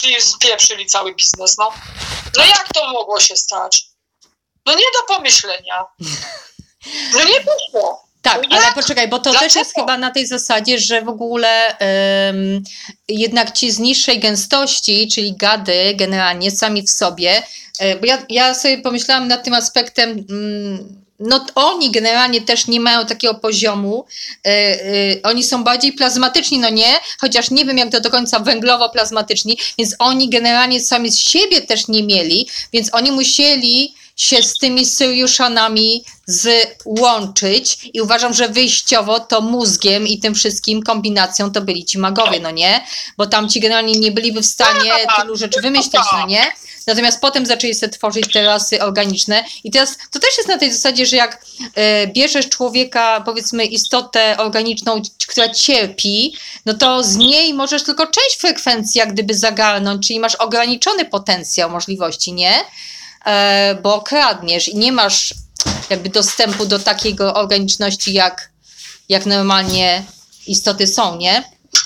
i spieprzyli cały biznes, no. No jak to mogło się stać? No nie do pomyślenia. No nie wyszło. Tak, ale poczekaj, bo to też jest chyba na tej zasadzie, że w ogóle jednak ci z niższej gęstości, czyli gady generalnie sami w sobie, bo ja sobie pomyślałam nad tym aspektem, no oni generalnie też nie mają takiego poziomu, oni są bardziej plazmatyczni, no nie, chociaż nie wiem jak to do końca węglowo-plazmatyczni, więc oni generalnie sami z siebie też nie mieli, więc oni musieli się z tymi Syriuszanami złączyć i uważam, że wyjściowo to mózgiem i tym wszystkim kombinacją to byli ci magowie, no nie? Bo tam ci generalnie nie byliby w stanie tylu rzeczy wymyślić, no nie? Natomiast potem zaczęli sobie tworzyć te rasy organiczne i teraz to też jest na tej zasadzie, że jak bierzesz człowieka, powiedzmy istotę organiczną, która cierpi, no to z niej możesz tylko część frekwencji jak gdyby zagarnąć, czyli masz ograniczony potencjał możliwości, nie? Bo kradniesz i nie masz jakby dostępu do takiego organiczności, jak normalnie istoty są, nie?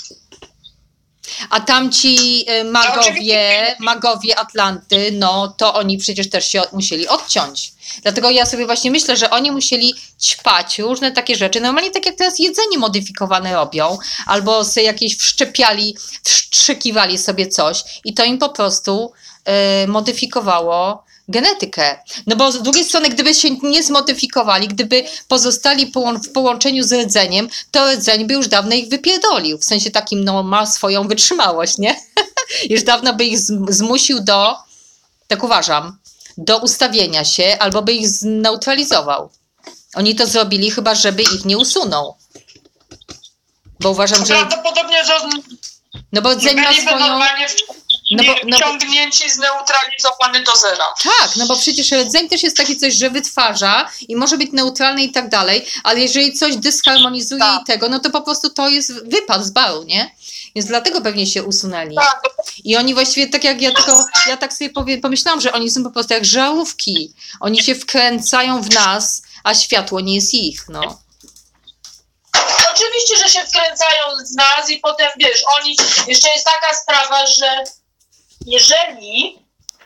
A tamci magowie Atlanty, no to oni przecież też się musieli odciąć. Dlatego ja sobie właśnie myślę, że oni musieli ćpać różne takie rzeczy. Normalnie tak jak teraz jedzenie modyfikowane robią, albo sobie jakieś wszczykiwali sobie coś i to im po prostu modyfikowało genetykę. No bo z drugiej strony, gdyby się nie zmodyfikowali, gdyby pozostali w połączeniu z rdzeniem, to rdzeń by już dawno ich wypierdolił. W sensie takim, no ma swoją wytrzymałość, nie? Już dawno by ich zmusił do, tak uważam, do ustawienia się, albo by ich zneutralizował. Oni to zrobili chyba, żeby ich nie usunął. Bo uważam, że... Prawdopodobnie, że... No bo rdzeń ma swoją... Wciągnięci, zneutralizowany do zera. Tak, no bo przecież rdzeń też jest takie coś, że wytwarza i może być neutralny i tak dalej, ale jeżeli coś dysharmonizuje i tego, no to po prostu to jest wypad z baru, nie? Więc dlatego pewnie się usunęli. Tak. I oni właściwie, tak jak ja tak sobie pomyślałam, że oni są po prostu jak żarówki. Oni się wkręcają w nas, a światło nie jest ich, no. Oczywiście, że się wkręcają z nas i potem, wiesz, oni... Jeszcze jest taka sprawa, że jeżeli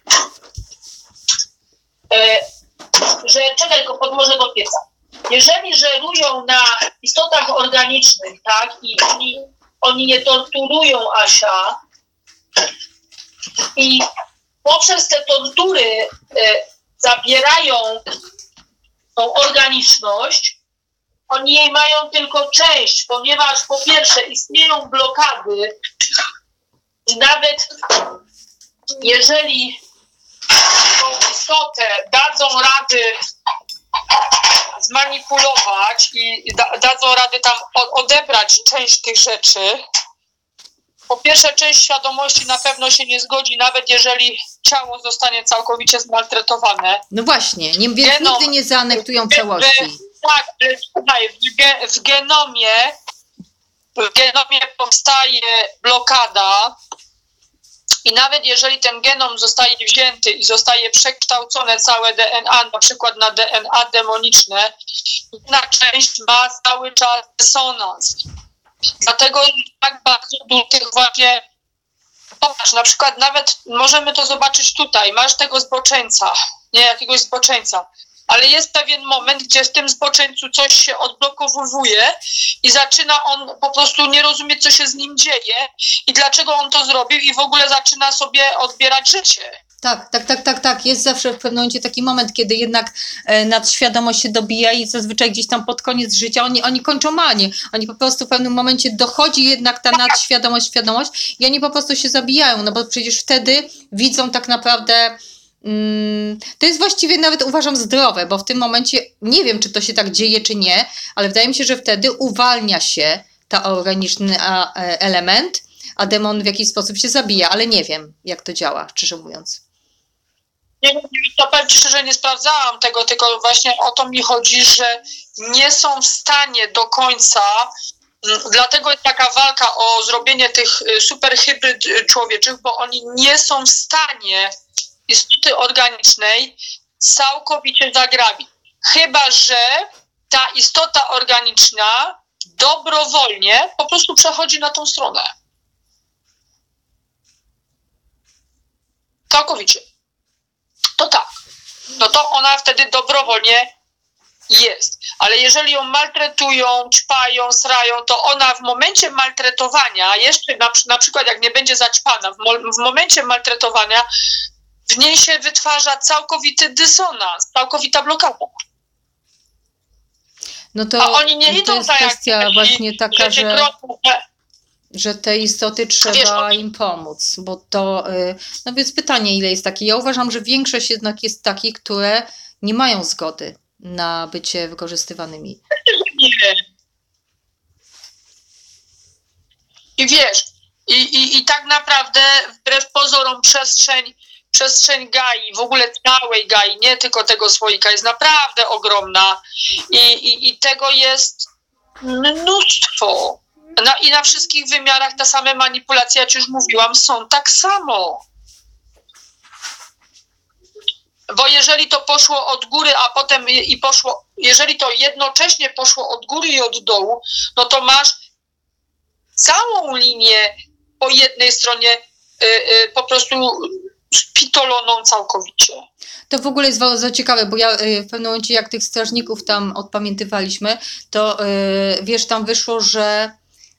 czekaj, tylko podłożę do pieca. Jeżeli żerują na istotach organicznych, tak, i oni nie torturują Asia i poprzez te tortury zabierają tą organiczność, oni jej mają tylko część, ponieważ po pierwsze istnieją blokady i nawet jeżeli tą istotę dadzą rady zmanipulować i dadzą rady tam odebrać część tych rzeczy, po pierwsze część świadomości na pewno się nie zgodzi, nawet jeżeli ciało zostanie całkowicie zmaltretowane. No właśnie, więc nigdy nie zaanektują całości. Tak, słuchaj, w genomie powstaje blokada i nawet jeżeli ten genom zostaje wzięty i zostaje przekształcone całe DNA, na przykład na DNA demoniczne, jedna część ma cały czas dysonans. Dlatego jest tak bardzo dużo tych właśnie, popatrz, na przykład nawet możemy to zobaczyć tutaj, masz tego zboczeńca, nie jakiegoś zboczeńca, ale jest pewien moment, gdzie w tym zboczeńcu coś się odblokowuje i zaczyna on po prostu nie rozumieć, co się z nim dzieje i dlaczego on to zrobił i w ogóle zaczyna sobie odbierać życie. Tak. Jest zawsze w pewnym momencie taki moment, kiedy jednak nadświadomość się dobija i zazwyczaj gdzieś tam pod koniec życia oni kończą malnie. Oni po prostu w pewnym momencie dochodzi jednak ta nadświadomość i oni po prostu się zabijają, no bo przecież wtedy widzą tak naprawdę... to jest właściwie nawet uważam zdrowe, bo w tym momencie nie wiem, czy to się tak dzieje, czy nie, ale wydaje mi się, że wtedy uwalnia się ta organiczny element, a demon w jakiś sposób się zabija, ale nie wiem, jak to działa, szczerze mówiąc. Nie wiem, to powiem ci szczerze, nie sprawdzałam tego, tylko właśnie o to mi chodzi, że nie są w stanie do końca, dlatego jest taka walka o zrobienie tych super hybryd człowieczych, bo oni nie są w stanie istoty organicznej całkowicie zagrabić. Chyba że ta istota organiczna dobrowolnie po prostu przechodzi na tą stronę. całkowicie, to tak, no to ona wtedy dobrowolnie jest. Ale jeżeli ją maltretują, ćpają, srają, to ona w momencie maltretowania, jeszcze na przykład jak nie będzie zaćpana, w momencie maltretowania w niej się wytwarza całkowity dysonans, całkowita blokada. No to, a oni nie to idą jest tak kwestia jak właśnie taka, że te istoty trzeba wiesz, im pomóc, bo to, no więc pytanie, ile jest takich? Ja uważam, że większość jednak jest takich, które nie mają zgody na bycie wykorzystywanymi. Nie. I wiesz, i tak naprawdę wbrew pozorom przestrzeń Gai, w ogóle całej Gai, nie tylko tego słoika, jest naprawdę ogromna i tego jest mnóstwo. I na wszystkich wymiarach te same manipulacje, jak już mówiłam, są tak samo. Bo jeżeli to poszło od góry, a potem jeżeli to jednocześnie poszło od góry i od dołu, no to masz całą linię po jednej stronie po prostu spitoloną całkowicie. To w ogóle jest bardzo ciekawe, bo ja w pewnym momencie, jak tych strażników tam odpamiętywaliśmy, to wiesz, tam wyszło, że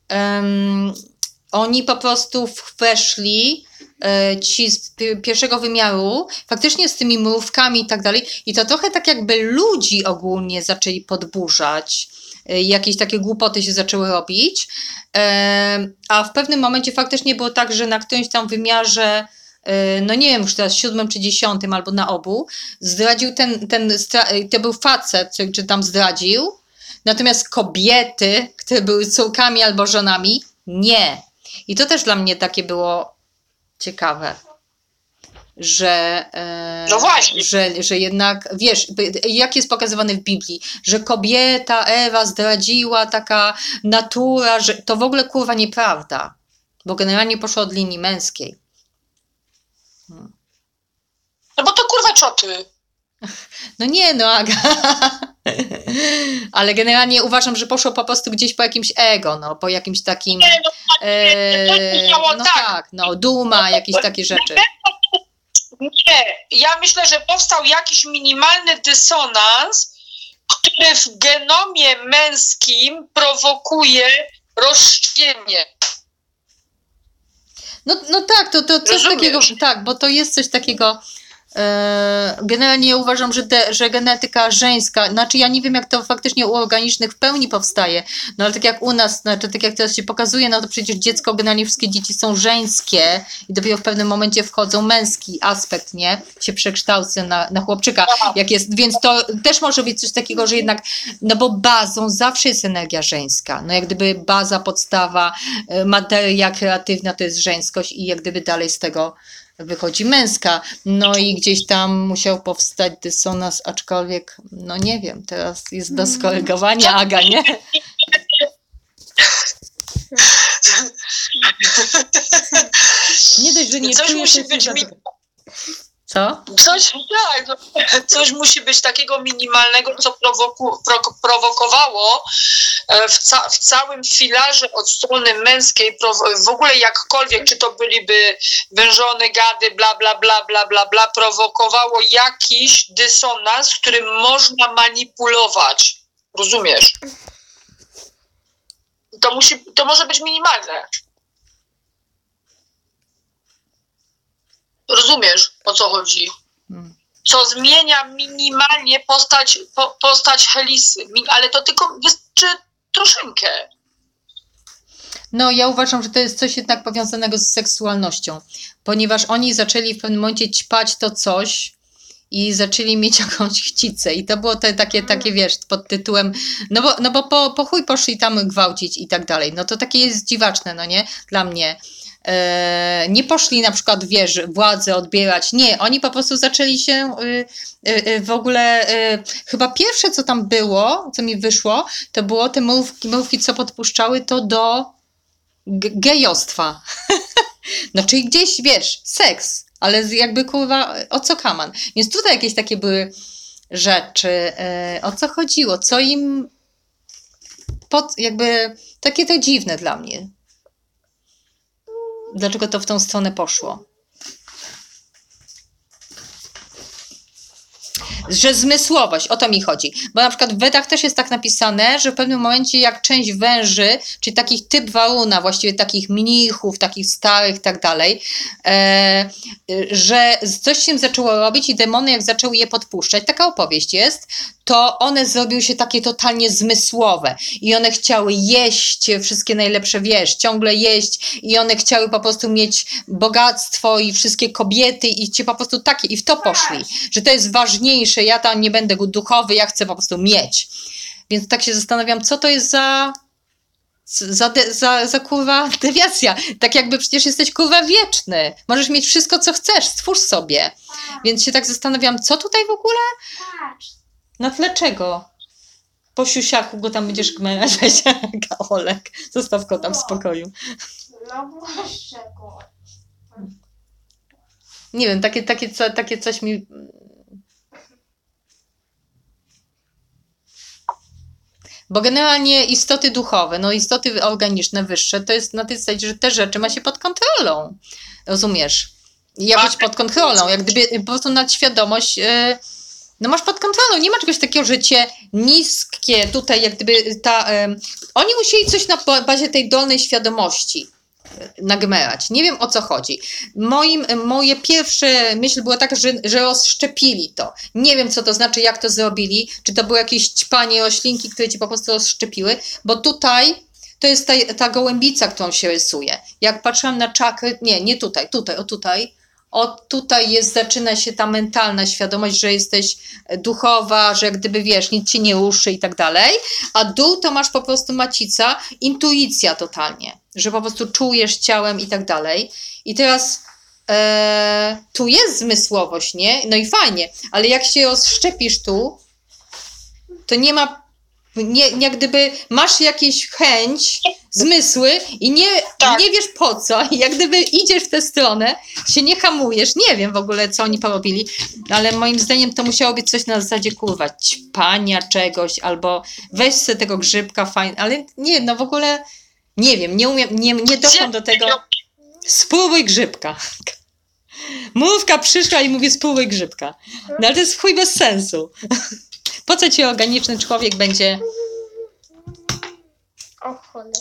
oni po prostu weszli, ci z pierwszego wymiaru, faktycznie z tymi mrówkami i tak dalej, i to trochę tak jakby ludzi ogólnie zaczęli podburzać, jakieś takie głupoty się zaczęły robić, a w pewnym momencie faktycznie było tak, że na którymś tam wymiarze, no nie wiem już teraz 7 czy 10 albo na obu, zdradził to był facet, czy tam zdradził, natomiast kobiety, które były córkami albo żonami, nie. I to też dla mnie takie było ciekawe, że, no właśnie. że jednak, wiesz, jak jest pokazywane w Biblii, że kobieta, Ewa zdradziła, taka natura, że to w ogóle kurwa nieprawda, bo generalnie poszło od linii męskiej. No bo to kurwa czoty. No nie, no Aga. Ale generalnie uważam, że poszło po prostu gdzieś po jakimś ego, no, po jakimś takim, no tak, no duma, jakieś takie rzeczy. Nie, ja myślę, że powstał jakiś minimalny dysonans, który w genomie męskim prowokuje rozszczepienie. No tak, to coś takiego, tak, bo to jest coś takiego. Generalnie ja uważam, że genetyka żeńska, znaczy ja nie wiem, jak to faktycznie u organicznych w pełni powstaje, no ale tak jak u nas, znaczy tak jak teraz się pokazuje, no to przecież dziecko, generalnie wszystkie dzieci są żeńskie i dopiero w pewnym momencie wchodzą męski aspekt, nie? Się przekształca na chłopczyka, jak jest, więc to też może być coś takiego, że jednak, no bo bazą zawsze jest energia żeńska, no jak gdyby baza, podstawa, materia kreatywna to jest żeńskość i jak gdyby dalej z tego wychodzi męska, no i gdzieś tam musiał powstać dysonans, aczkolwiek, no nie wiem, teraz jest do skorygowania, Aga, nie? Nie dość, że nie coś musi być Co? Coś musi być takiego minimalnego, co prowokowało w całym filarze od strony męskiej, w ogóle jakkolwiek, czy to byliby wężone gady, bla, bla, bla, bla, bla, bla, prowokowało jakiś dysonans, którym można manipulować. Rozumiesz? To może być minimalne. Rozumiesz, o co chodzi? Co zmienia minimalnie postać Helisy, ale to tylko wystarczy troszeczkę. No ja uważam, że to jest coś jednak powiązanego z seksualnością, ponieważ oni zaczęli w pewnym momencie ćpać to coś i zaczęli mieć jakąś chcicę i to było takie wiesz, pod tytułem, no bo po chuj poszli tam gwałcić i tak dalej, no to takie jest dziwaczne, no nie, dla mnie. Nie poszli na przykład, wiesz, władzę odbierać, nie, oni po prostu zaczęli się w ogóle, chyba pierwsze co tam było, co mi wyszło, to było te mrówki co podpuszczały to do gejostwa. No czyli gdzieś, wiesz, seks, ale jakby kurwa, o co kaman. Więc tutaj jakieś takie były rzeczy, o co chodziło, co im jakby, takie to dziwne dla mnie. Dlaczego to w tą stronę poszło? że zmysłowość, o to mi chodzi. Bo na przykład w Wedach też jest tak napisane, że w pewnym momencie jak część węży, czyli takich typ Varuna, właściwie takich mnichów, takich starych i tak dalej, że coś się zaczęło robić i demony jak zaczęły je podpuszczać, taka opowieść jest, to one zrobiły się takie totalnie zmysłowe i one chciały jeść wszystkie najlepsze, wiesz, ciągle jeść i one chciały po prostu mieć bogactwo i wszystkie kobiety i ci po prostu takie i w to poszli, że to jest ważniejsze, ja tam nie będę duchowy, ja chcę po prostu mieć. Więc tak się zastanawiam, co to jest za kurwa dewiacja. Tak jakby przecież jesteś kurwa wieczny. Możesz mieć wszystko, co chcesz, stwórz sobie. Więc się tak zastanawiam, co tutaj w ogóle? Na tle czego? Po siusiaku go tam będziesz gmerać, Olek. Zostaw go tam w spokoju. No właśnie go. Nie wiem, takie coś mi... Bo generalnie istoty duchowe, no istoty organiczne, wyższe, to jest na tej zasadzie, że te rzeczy ma się pod kontrolą. Rozumiesz? Jak być pod kontrolą, jak gdyby po prostu nadświadomość... No masz pod kontrolą, nie ma czegoś takiego, że cię niskie tutaj, jak gdyby oni musieli coś na bazie tej dolnej świadomości nagmerać. Nie wiem, o co chodzi. Moje pierwsze myśl była taka, że rozszczepili to. Nie wiem, co to znaczy, jak to zrobili. Czy to były jakieś ćpanie roślinki, które ci po prostu rozszczepiły, bo tutaj to jest ta gołębica, którą się rysuje. Jak patrzyłam na czakry, nie tutaj, tutaj zaczyna się ta mentalna świadomość, że jesteś duchowa, że jak gdyby wiesz, nic ci nie ruszy i tak dalej, a dół to masz po prostu macica, intuicja totalnie, że po prostu czujesz ciałem i tak dalej. I teraz tu jest zmysłowość, nie? No i fajnie, ale jak się rozszczepisz tu, to nie ma, jak gdyby masz jakieś chęć, zmysły i nie wiesz po co. I jak gdyby idziesz w tę stronę, się nie hamujesz. Nie wiem w ogóle, co oni porobili, ale moim zdaniem to musiało być coś na zasadzie kurwa ćpania czegoś, albo weź sobie tego grzybka fajnie, ale nie, no w ogóle nie wiem, nie umiem, nie doszłam do tego. Spróbuj grzybka. Mrówka przyszła i mówi spróbuj grzybka. No ale to jest chuj bez sensu. Po co ci organiczny człowiek będzie... O cholera.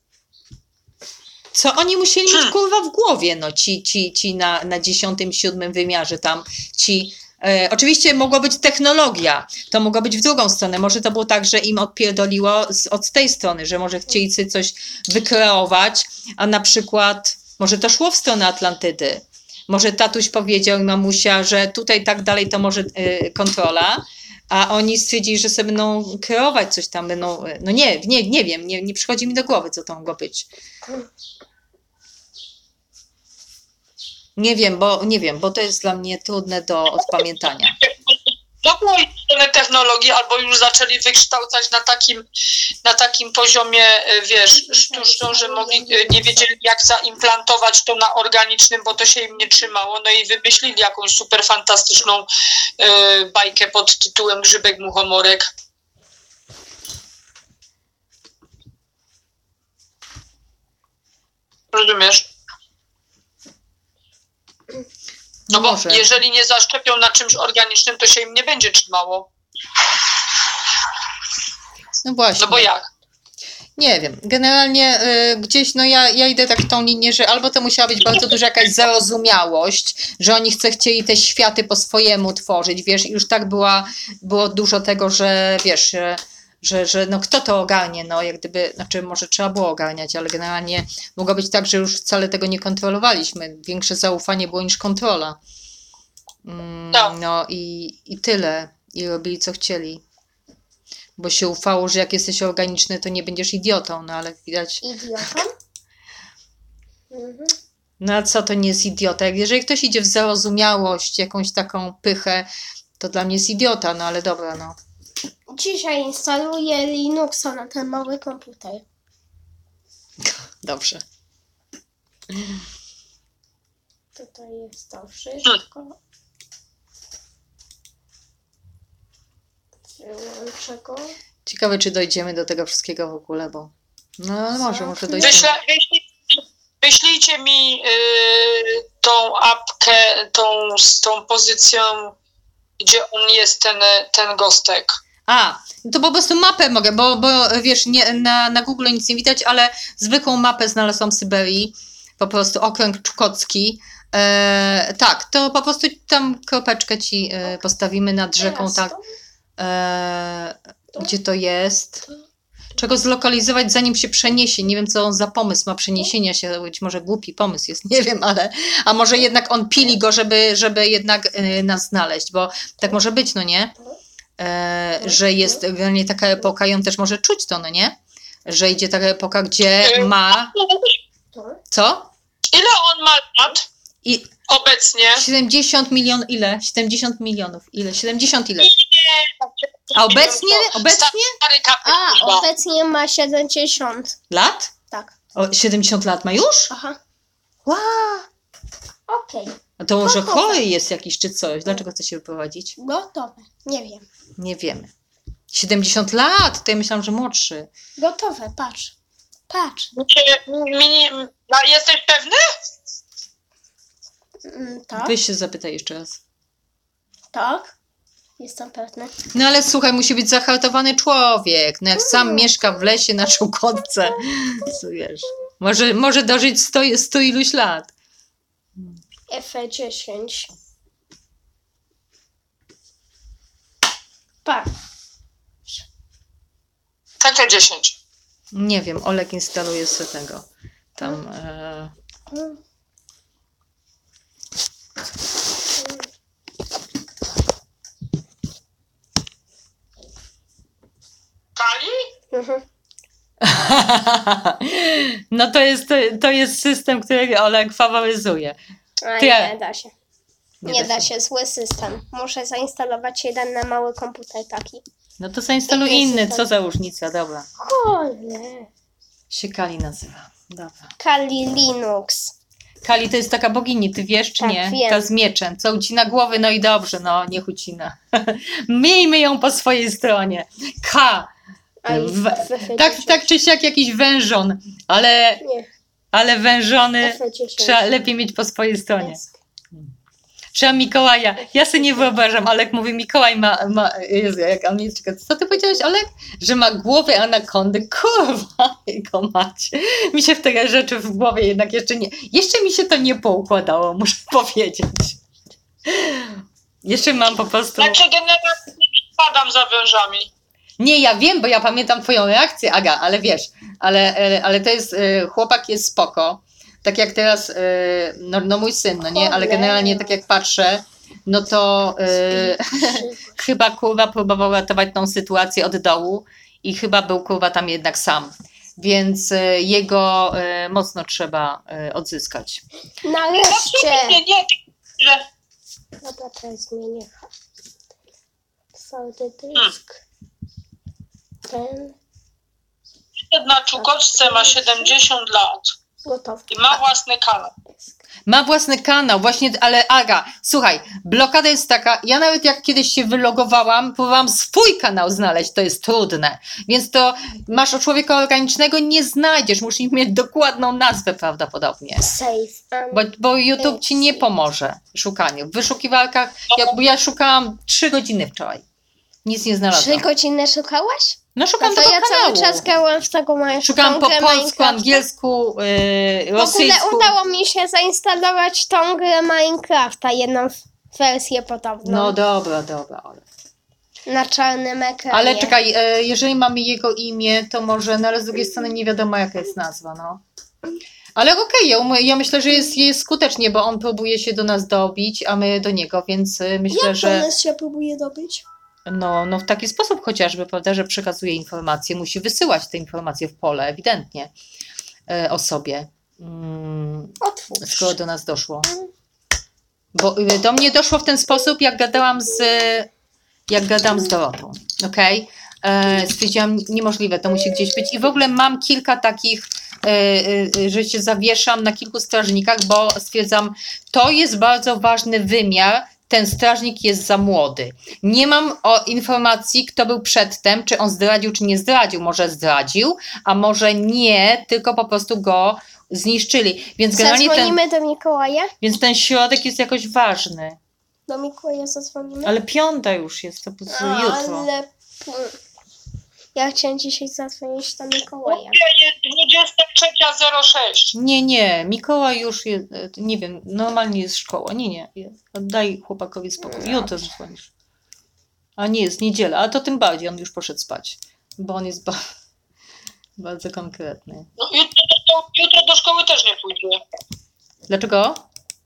Co oni musieli mieć kurwa w głowie, no ci na 10., 7. wymiarze tam, ci... oczywiście mogła być technologia, to mogło być w drugą stronę, może to było tak, że im odpierdoliło od tej strony, że może chcieli sobie coś wykreować, a na przykład może to szło w stronę Atlantydy, może tatuś powiedział i mamusia, że tutaj tak dalej to może kontrola, a oni stwierdzili, że sobie będą kreować coś tam, będą, no nie wiem, nie przychodzi mi do głowy, co to mogło być. Nie wiem, bo to jest dla mnie trudne do odpamiętania. Mogło iść w stronę technologii, albo już zaczęli wykształcać na takim poziomie, wiesz, sztuczną, że nie wiedzieli, jak zaimplantować to na organicznym, bo to się im nie trzymało, no i wymyślili jakąś super fantastyczną bajkę pod tytułem Grzybek Muchomorek. Rozumiesz? No bo może. Jeżeli nie zaszczepią na czymś organicznym, to się im nie będzie trzymało. No właśnie. No bo jak? Nie wiem. Generalnie gdzieś, no ja idę tak w tą linię, że albo to musiała być bardzo duża jakaś zarozumiałość, że oni chcieli te światy po swojemu tworzyć, wiesz, i już tak było dużo tego, że wiesz, że no kto to ogarnie, no jak gdyby, znaczy może trzeba było ogarniać, ale generalnie mogło być tak, że już wcale tego nie kontrolowaliśmy. Większe zaufanie było niż kontrola. No i tyle. I robili co chcieli. Bo się ufało, że jak jesteś organiczny, to nie będziesz idiotą, no ale widać... Idiotą? No a co to nie jest idiota? Jeżeli ktoś idzie w zarozumiałość, jakąś taką pychę, to dla mnie jest idiota, no ale dobra, no. Dzisiaj instaluję Linuxa na ten mały komputer. Dobrze. Tutaj jest to wszystko. Wyłączę go. Ciekawe, czy dojdziemy do tego wszystkiego w ogóle, bo... No może dojdziemy. Wyślijcie mi tą apkę, z tą pozycją gdzie on jest, ten gostek. To po prostu mapę mogę, bo wiesz, na Google nic nie widać, ale zwykłą mapę znalazłam Syberii, po prostu okręg czukocki. Tak, to po prostu tam kropeczkę ci postawimy nad rzeką, tak, gdzie to jest. Czego zlokalizować, zanim się przeniesie. Nie wiem, co on za pomysł ma przeniesienia się, być może głupi pomysł jest, nie wiem, a może jednak on pili go, żeby jednak nas znaleźć, bo tak może być, no nie? Że jest generalnie taka epoka i on też może czuć to, no nie? Że idzie taka epoka, gdzie ma... Co? Ile on ma lat obecnie? 70 milionów, ile? 70 milionów, ile? 70 ile? A obecnie? Obecnie ma 70 lat? Tak. 70 lat ma już? Aha. Wow. Okej. A to może chory jest jakiś czy coś? Dlaczego chce się wyprowadzić? Gotowe. Nie wiem. Nie wiemy. 70 lat? To ja myślałam, że młodszy. Gotowe, patrz. Jesteś pewny? Tak. Weź się zapytaj jeszcze raz. Tak. Jestem pewna. No ale słuchaj, musi być zahartowany człowiek. No jak sam mieszka w lesie na Czukotce, to wiesz, może dożyć 100 iluś lat. F10. Patrz. Takie 10. Nie wiem, Olek instaluje sobie tego. Tam... Kali? Mhm. No to jest system, który Olek faworyzuje. Nie da się. Nie da się, zły system. Muszę zainstalować jeden na mały komputer taki. No to zainstaluj inny, co za różnica, dobra. Cholera. Się Kali nazywa, dobra. Kali Linux. Kali to jest taka bogini, ty wiesz czy Tak, nie? wiem. Ta z mieczem, co ucina głowy, no i dobrze, no niech ucina. Miejmy ją po swojej stronie. Tak czy siak jakiś wężon, ale wężony trzeba lepiej mieć po swojej stronie. Trzeba Mikołaja. Ja sobie nie wyobrażam, Olek mówi, Mikołaj ma Jezu, jak on jest, co ty powiedziałeś, Olek? Że ma głowę anakondy. Kurwa, jego macie. Mi się w te rzeczy w głowie jednak jeszcze mi się to nie poukładało, muszę powiedzieć. Jeszcze mam po prostu... Znaczy generalnie nie spadam za wężami. Nie, ja wiem, bo ja pamiętam twoją reakcję, Aga, ale wiesz, ale to jest, chłopak jest spoko. Tak jak teraz, no mój syn, no nie, ale generalnie tak jak patrzę, no to chyba kurwa próbował ratować tą sytuację od dołu i chyba był kurwa tam jednak sam. Więc jego mocno trzeba odzyskać. Nareszcie! Nie. Dobra, teraz zmienię. Cały dysk. Ten. Na Czukotce ma 70 lat. Gotowy. I ma własny kanał. Ma własny kanał, właśnie, ale Aga, słuchaj, blokada jest taka, ja nawet jak kiedyś się wylogowałam, próbowałam swój kanał znaleźć, to jest trudne, więc to masz człowieka organicznego, nie znajdziesz, musisz mieć dokładną nazwę prawdopodobnie, Save. bo YouTube ci nie pomoże w szukaniu, w wyszukiwarkach, ja szukałam 3 godziny wczoraj, nic nie znalazłam. 3 godziny szukałaś? No szukam to tego ja kanału. cały czas grałam w tego moją Szukałam po polsku, angielsku, rosyjsku. W ogóle udało mi się zainstalować tą grę Minecrafta, jedną wersję podobną. No dobra. Na czarnym ekranie. Ale czekaj, jeżeli mamy jego imię, to może, no ale z drugiej strony nie wiadomo jaka jest nazwa, no. Ale okej, ja myślę, że jest skutecznie, bo on próbuje się do nas dobić, a my do niego, więc myślę, że... Jak on się próbuje dobić? No w taki sposób chociażby, prawda, że przekazuje informacje, musi wysyłać te informacje w pole, ewidentnie, o sobie. Otwórz. Skoro do nas doszło. Bo do mnie doszło w ten sposób, jak gadałam z Dorotą, okej? Stwierdziłam, niemożliwe, to musi gdzieś być. I w ogóle mam kilka takich, że się zawieszam na kilku strażnikach, bo stwierdzam, to jest bardzo ważny wymiar, ten strażnik jest za młody. Nie mam informacji, kto był przedtem, czy on zdradził, czy nie zdradził. Może zdradził, a może nie, tylko po prostu go zniszczyli. Więc generalnie Zadzwonimy do Mikołaja? więc ten środek jest jakoś ważny. Do Mikołaja zadzwonimy? Ale 5 już jest, to jutro. Ale... Ja chciałem dzisiaj zadzwonić do Mikołaja. Jest 23:06. Nie, Mikołaj już jest, nie wiem, normalnie jest szkoła. Nie, daj chłopakowi spokój. Jutro zadzwonisz. A nie, jest niedziela, a to tym bardziej on już poszedł spać, bo on jest bardzo konkretny. No, jutro do szkoły też nie pójdzie. Dlaczego?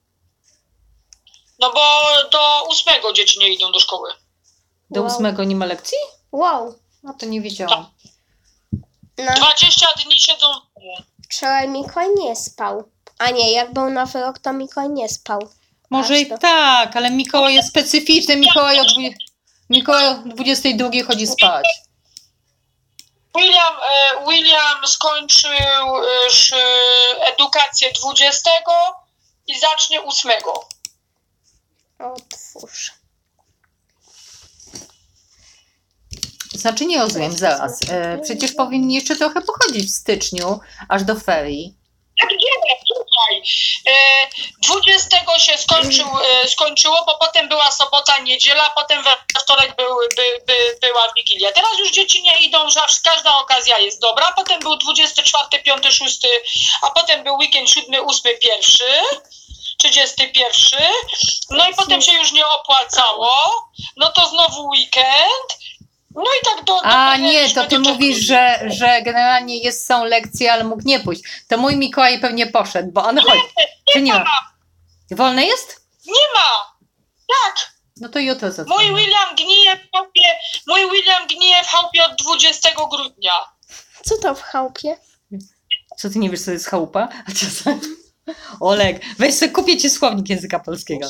No bo do 8 dzieci nie idą do szkoły. Do 8 nie ma lekcji? Wow. No to nie wiedziałam. No, 20 dni siedzą w domu. wczoraj Mikołaj nie spał. A nie, jak był Nowy Rok, to Mikołaj nie spał. Może i tak, ale Mikołaj jest specyficzny. Mikołaj o 22 chodzi spać. William skończył edukację 20 i zacznie 8. Otwórz. Znaczy nie rozumiem, zaraz. Przecież powinni jeszcze trochę pochodzić w styczniu, aż do ferii. Tak nie, słuchaj. 20 się skończyło, bo potem była sobota, niedziela, potem we wtorek była Wigilia. Teraz już dzieci nie idą, że każda okazja jest dobra. Potem był 24, 5, 6, a potem był weekend 7, 8, 1, 31. No i potem się już nie opłacało. No to znowu weekend. No i tak A nie, to ty mówisz, że generalnie są lekcje, ale mógł nie pójść. To mój Mikołaj pewnie poszedł, bo on chodzi. Czy nie ma? Wolne jest? Nie ma. Tak. No to jutro zadzwonię. Mój William gnije w chałupie od 20 grudnia. Co to w chałupie? Co, ty nie wiesz, co jest chałupa? A co? Olek, weź sobie, kupię ci słownik języka polskiego.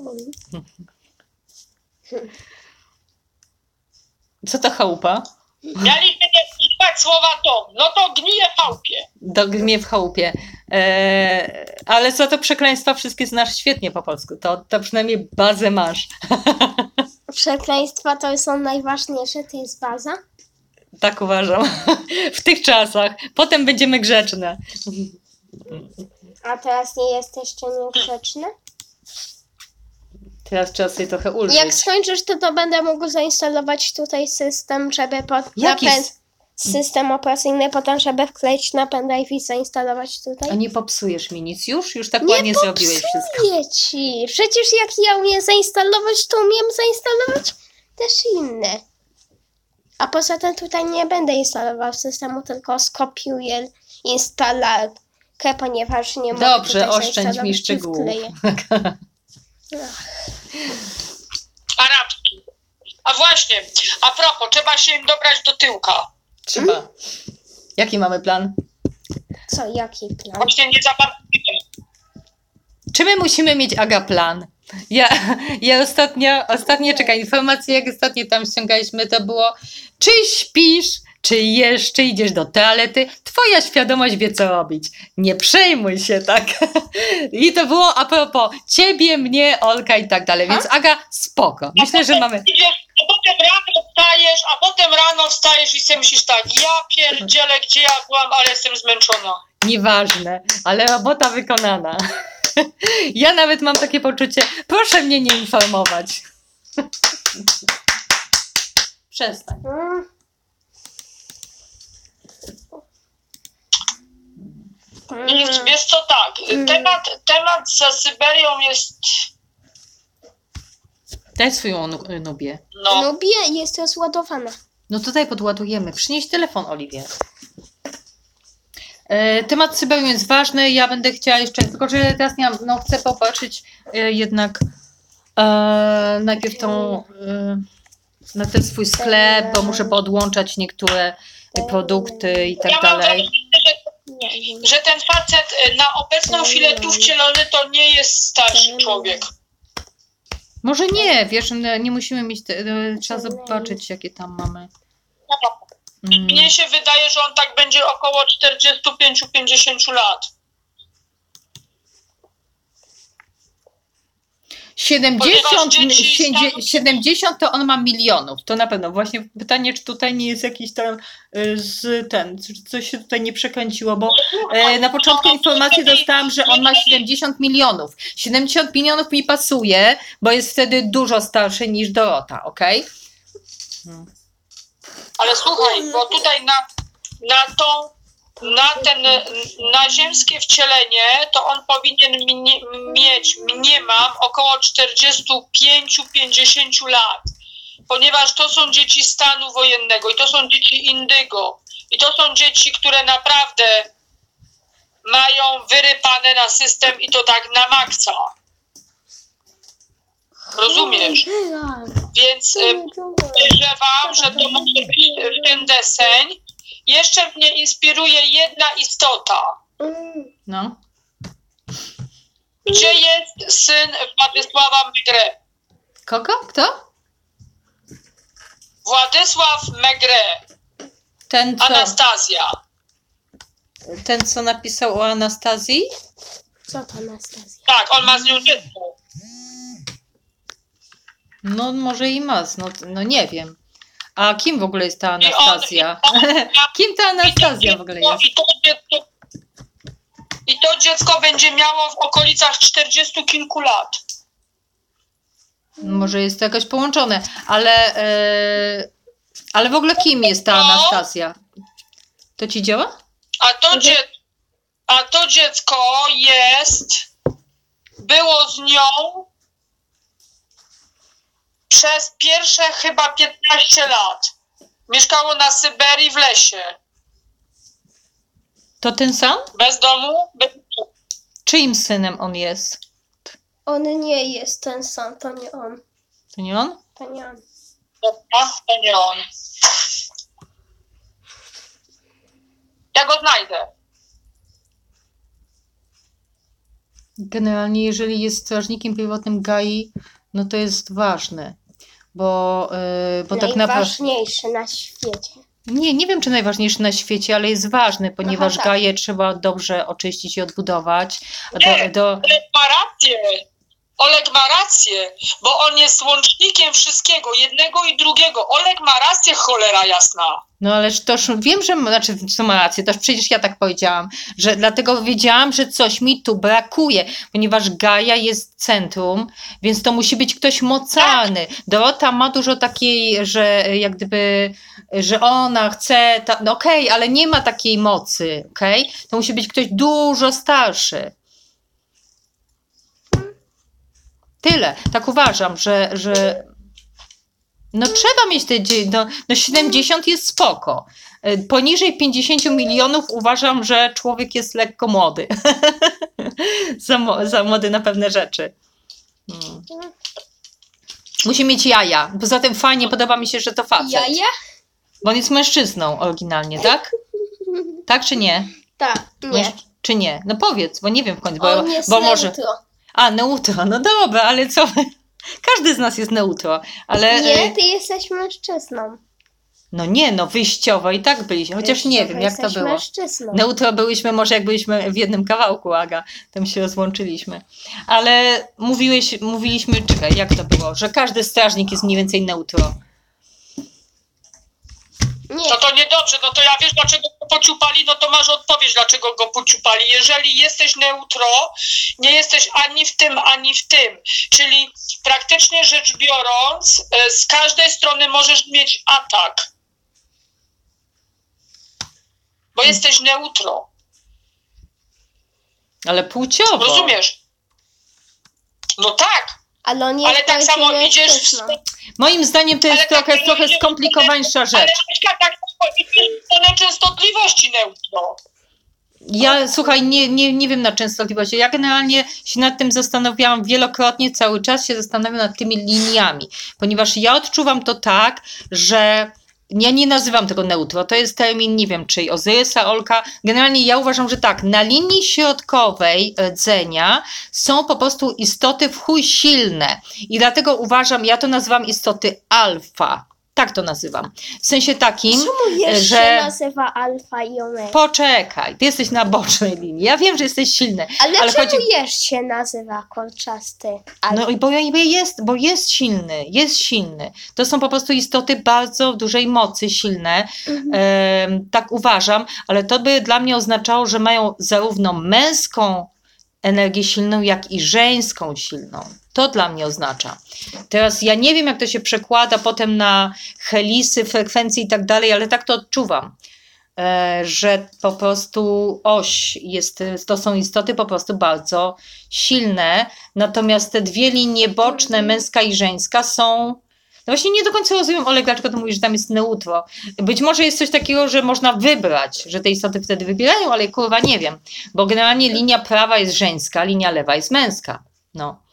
Co to chałupa? Mieliśmy używać słowa dom. No to gnije w chałupie. Gnie w chałupie. Ale co to przekleństwa wszystkie znasz świetnie po polsku. To przynajmniej bazę masz. Przekleństwa to są najważniejsze, to jest baza. Tak uważam. W tych czasach. Potem będziemy grzeczne. A teraz nie jesteście niegrzeczne? Teraz trzeba sobie trochę ulżyć. Jak skończysz, to będę mógł zainstalować tutaj system, żeby system operacyjny, potem żeby wkleić na pendrive i zainstalować tutaj. A nie popsujesz mi nic już? Już tak ładnie zrobiłeś wszystko. Nie ci. Przecież jak ja umiem zainstalować, to umiem zainstalować też inne. A poza tym tutaj nie będę instalował systemu, tylko skopiuję instalatorkę, ponieważ nie mogę Dobrze, tutaj oszczędź mi zainstalować i szczegółów. wkleję. Arabski. A właśnie, a propos, trzeba się im dobrać do tyłka. Trzeba. Jaki mamy plan? Co, jaki plan? Właśnie nie za bardzo. Czy my musimy mieć, Aga, plan? Ja ostatnio, czekaj, informacje, jak ostatnio tam ściągaliśmy, to było, czy śpisz, czy jeszcze idziesz do toalety, twoja świadomość wie, co robić. Nie przejmuj się tak. I to było a propos ciebie, mnie, Olka i tak dalej, więc Aga, spoko. Myślę, że mamy... A potem rano wstajesz i sobie myślisz tak, ja pierdzielę, gdzie ja byłam, ale jestem zmęczona. Nieważne, ale robota wykonana. Ja nawet mam takie poczucie, proszę mnie nie informować. Przestań. Wiesz co, tak, temat za Syberią jest... Daj swoją Nubię. No. Lubię, jest rozładowana. No tutaj podładujemy. Przynieś telefon, Oliwie. Temat Syberią jest ważny. Ja będę chciała jeszcze, tylko że teraz nie mam, no chcę popatrzeć jednak najpierw na ten swój sklep, bo muszę podłączać niektóre produkty i tak dalej. Że ten facet na obecną chwilę tu wcielony to nie jest starszy człowiek. Może nie, wiesz, nie musimy mieć, trzeba zobaczyć, jakie tam mamy. Mnie się wydaje, że on tak będzie około 45-50 lat. 70 to on ma milionów, to na pewno. Właśnie pytanie, czy tutaj nie jest jakiś tam coś się tutaj nie przekręciło, bo na początku informacji dostałam, że on ma 70 milionów. 70 milionów mi pasuje, bo jest wtedy dużo starszy niż Dorota, okej? Ale słuchaj, bo tutaj na ziemskie wcielenie to on powinien mieć, mniemam, około 45-50 lat, ponieważ to są dzieci stanu wojennego i to są dzieci indygo i to są dzieci, które naprawdę mają wyrypane na system i to tak na maksa. Rozumiesz? Więc podejrzewam, że to może być w ten deseń. Jeszcze mnie inspiruje jedna istota. No. Gdzie jest syn Władysława Maigret? Kogo? Kto? Władysław Maigret. Anastazja. Ten, co napisał o Anastazji? Co to Anastazja? Tak, on ma z nią dziecko. No może i ma, no nie wiem. A kim w ogóle jest ta Anastazja? Kim ta Anastazja w ogóle jest? I to dziecko będzie miało w okolicach 40 kilku lat. Może jest to jakoś połączone, ale w ogóle kim jest ta Anastazja? To ci działa? A to dziecko było z nią przez pierwsze chyba 15 lat. Mieszkało na Syberii w lesie. To ten sam? Bez domu? Czyim synem on jest? On nie jest ten sam, to nie on. To nie on? To nie on. To nie on. Ja go znajdę. Generalnie, jeżeli jest strażnikiem pierwotnym Gai, no to jest ważne, bo tak naprawdę... Najważniejszy na świecie. Nie wiem, czy najważniejszy na świecie, ale jest ważny, ponieważ tak. Gaię trzeba dobrze oczyścić i odbudować. Oleg ma rację, bo on jest łącznikiem wszystkiego, jednego i drugiego. Oleg ma rację, cholera jasna. No ależ toż wiem, że co ma rację, toż przecież ja tak powiedziałam, że dlatego wiedziałam, że coś mi tu brakuje, ponieważ Gaia jest centrum, więc to musi być ktoś mocarny. Dorota ma dużo takiej, że jak gdyby, że ona chce, no okej, ale nie ma takiej mocy, okej? To musi być ktoś dużo starszy. Tyle. Tak uważam, że no trzeba mieć te... No 70 jest spoko. Poniżej 50 milionów uważam, że człowiek jest lekko młody. za młody na pewne rzeczy. Musi mieć jaja. Poza tym fajnie, podoba mi się, że to facet. Jaja? Bo on jest mężczyzną oryginalnie, tak? Tak czy nie? Tak, nie. Czy nie? No powiedz, bo nie wiem w końcu. On jest bo może... neutro. A, neutro, no dobra, ale co? Każdy z nas jest neutro, ale... Nie, ty jesteś mężczyzną. No nie, no wyjściowo i tak byliśmy, chociaż nie wiem, jak to było. Mężczyzną. Neutro byliśmy, może jak byliśmy w jednym kawałku, Aga, tam się rozłączyliśmy. Ale mówiliśmy, czekaj, jak to było, że każdy strażnik jest mniej więcej neutro. Nie. No to niedobrze, no to ja wiesz, dlaczego go pociupali, no to masz odpowiedź, dlaczego go pociupali. Jeżeli jesteś neutro, nie jesteś ani w tym, ani w tym. Czyli praktycznie rzecz biorąc, z każdej strony możesz mieć atak. Bo jesteś neutro. Ale płciowo. Rozumiesz? No tak. Ale on jest Ale tak samo idziesz w... Moim zdaniem to jest trochę skomplikowańsza rzecz. Ale tak samo idziesz w stronę częstotliwości neutro. Ja, słuchaj, nie wiem na częstotliwości. Ja generalnie się nad tym zastanawiałam wielokrotnie, cały czas się zastanawiam nad tymi liniami, ponieważ ja odczuwam to tak, że ja nie nazywam tego neutro, to jest termin, nie wiem, czyj, Ozyrysa, Olka. Generalnie ja uważam, że tak, na linii środkowej rdzenia są po prostu istoty w chuj silne i dlatego uważam, ja to nazywam istoty alfa. Tak to nazywam. W sensie takim, Czemu jeszcze że... nazywa alfa i omega? Poczekaj, ty jesteś na bocznej linii. Ja wiem, że jesteś silny. Ale czemu chodzi... jeż się nazywa kolczasty? No i bo jest silny, jest silny. To są po prostu istoty bardzo dużej mocy, silne. Tak uważam, ale to by dla mnie oznaczało, że mają zarówno męską energię silną, jak i żeńską silną. To dla mnie oznacza. Teraz ja nie wiem, jak to się przekłada potem na helisy, frekwencje i tak dalej, ale tak to odczuwam, że po prostu to są istoty po prostu bardzo silne, natomiast te dwie linie boczne, męska i żeńska są... No właśnie nie do końca rozumiem, Oleg, dlaczego ty mówisz, że tam jest neutro. Być może jest coś takiego, że można wybrać, że te istoty wtedy wybierają, ale kurwa nie wiem, bo generalnie linia prawa jest żeńska, linia lewa jest męska. No.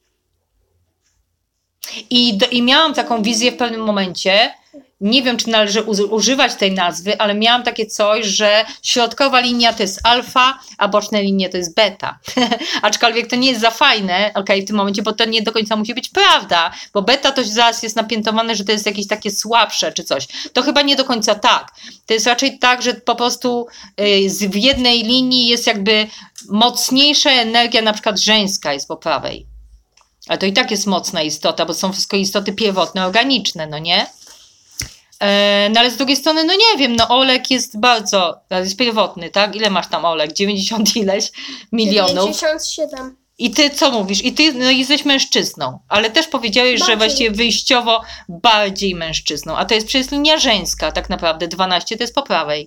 I miałam taką wizję w pewnym momencie, nie wiem, czy należy używać tej nazwy, ale miałam takie coś, że środkowa linia to jest alfa, a boczne linie to jest beta. Aczkolwiek to nie jest za fajne, w tym momencie, bo to nie do końca musi być prawda, bo beta to zaraz jest napiętowane, że to jest jakieś takie słabsze czy coś. To chyba nie do końca tak. To jest raczej tak, że po prostu w jednej linii jest jakby mocniejsza energia, na przykład żeńska jest po prawej. Ale to i tak jest mocna istota, bo są wszystko istoty pierwotne, organiczne, no nie? No ale z drugiej strony, no nie wiem, no Oleg jest jest pierwotny, tak? Ile masz tam, Oleg? 90 ileś milionów? 97. I ty co mówisz? I ty jesteś mężczyzną, ale też powiedziałeś, że właściwie wyjściowo bardziej mężczyzną, a to jest przecież linia żeńska tak naprawdę, 12 to jest po prawej.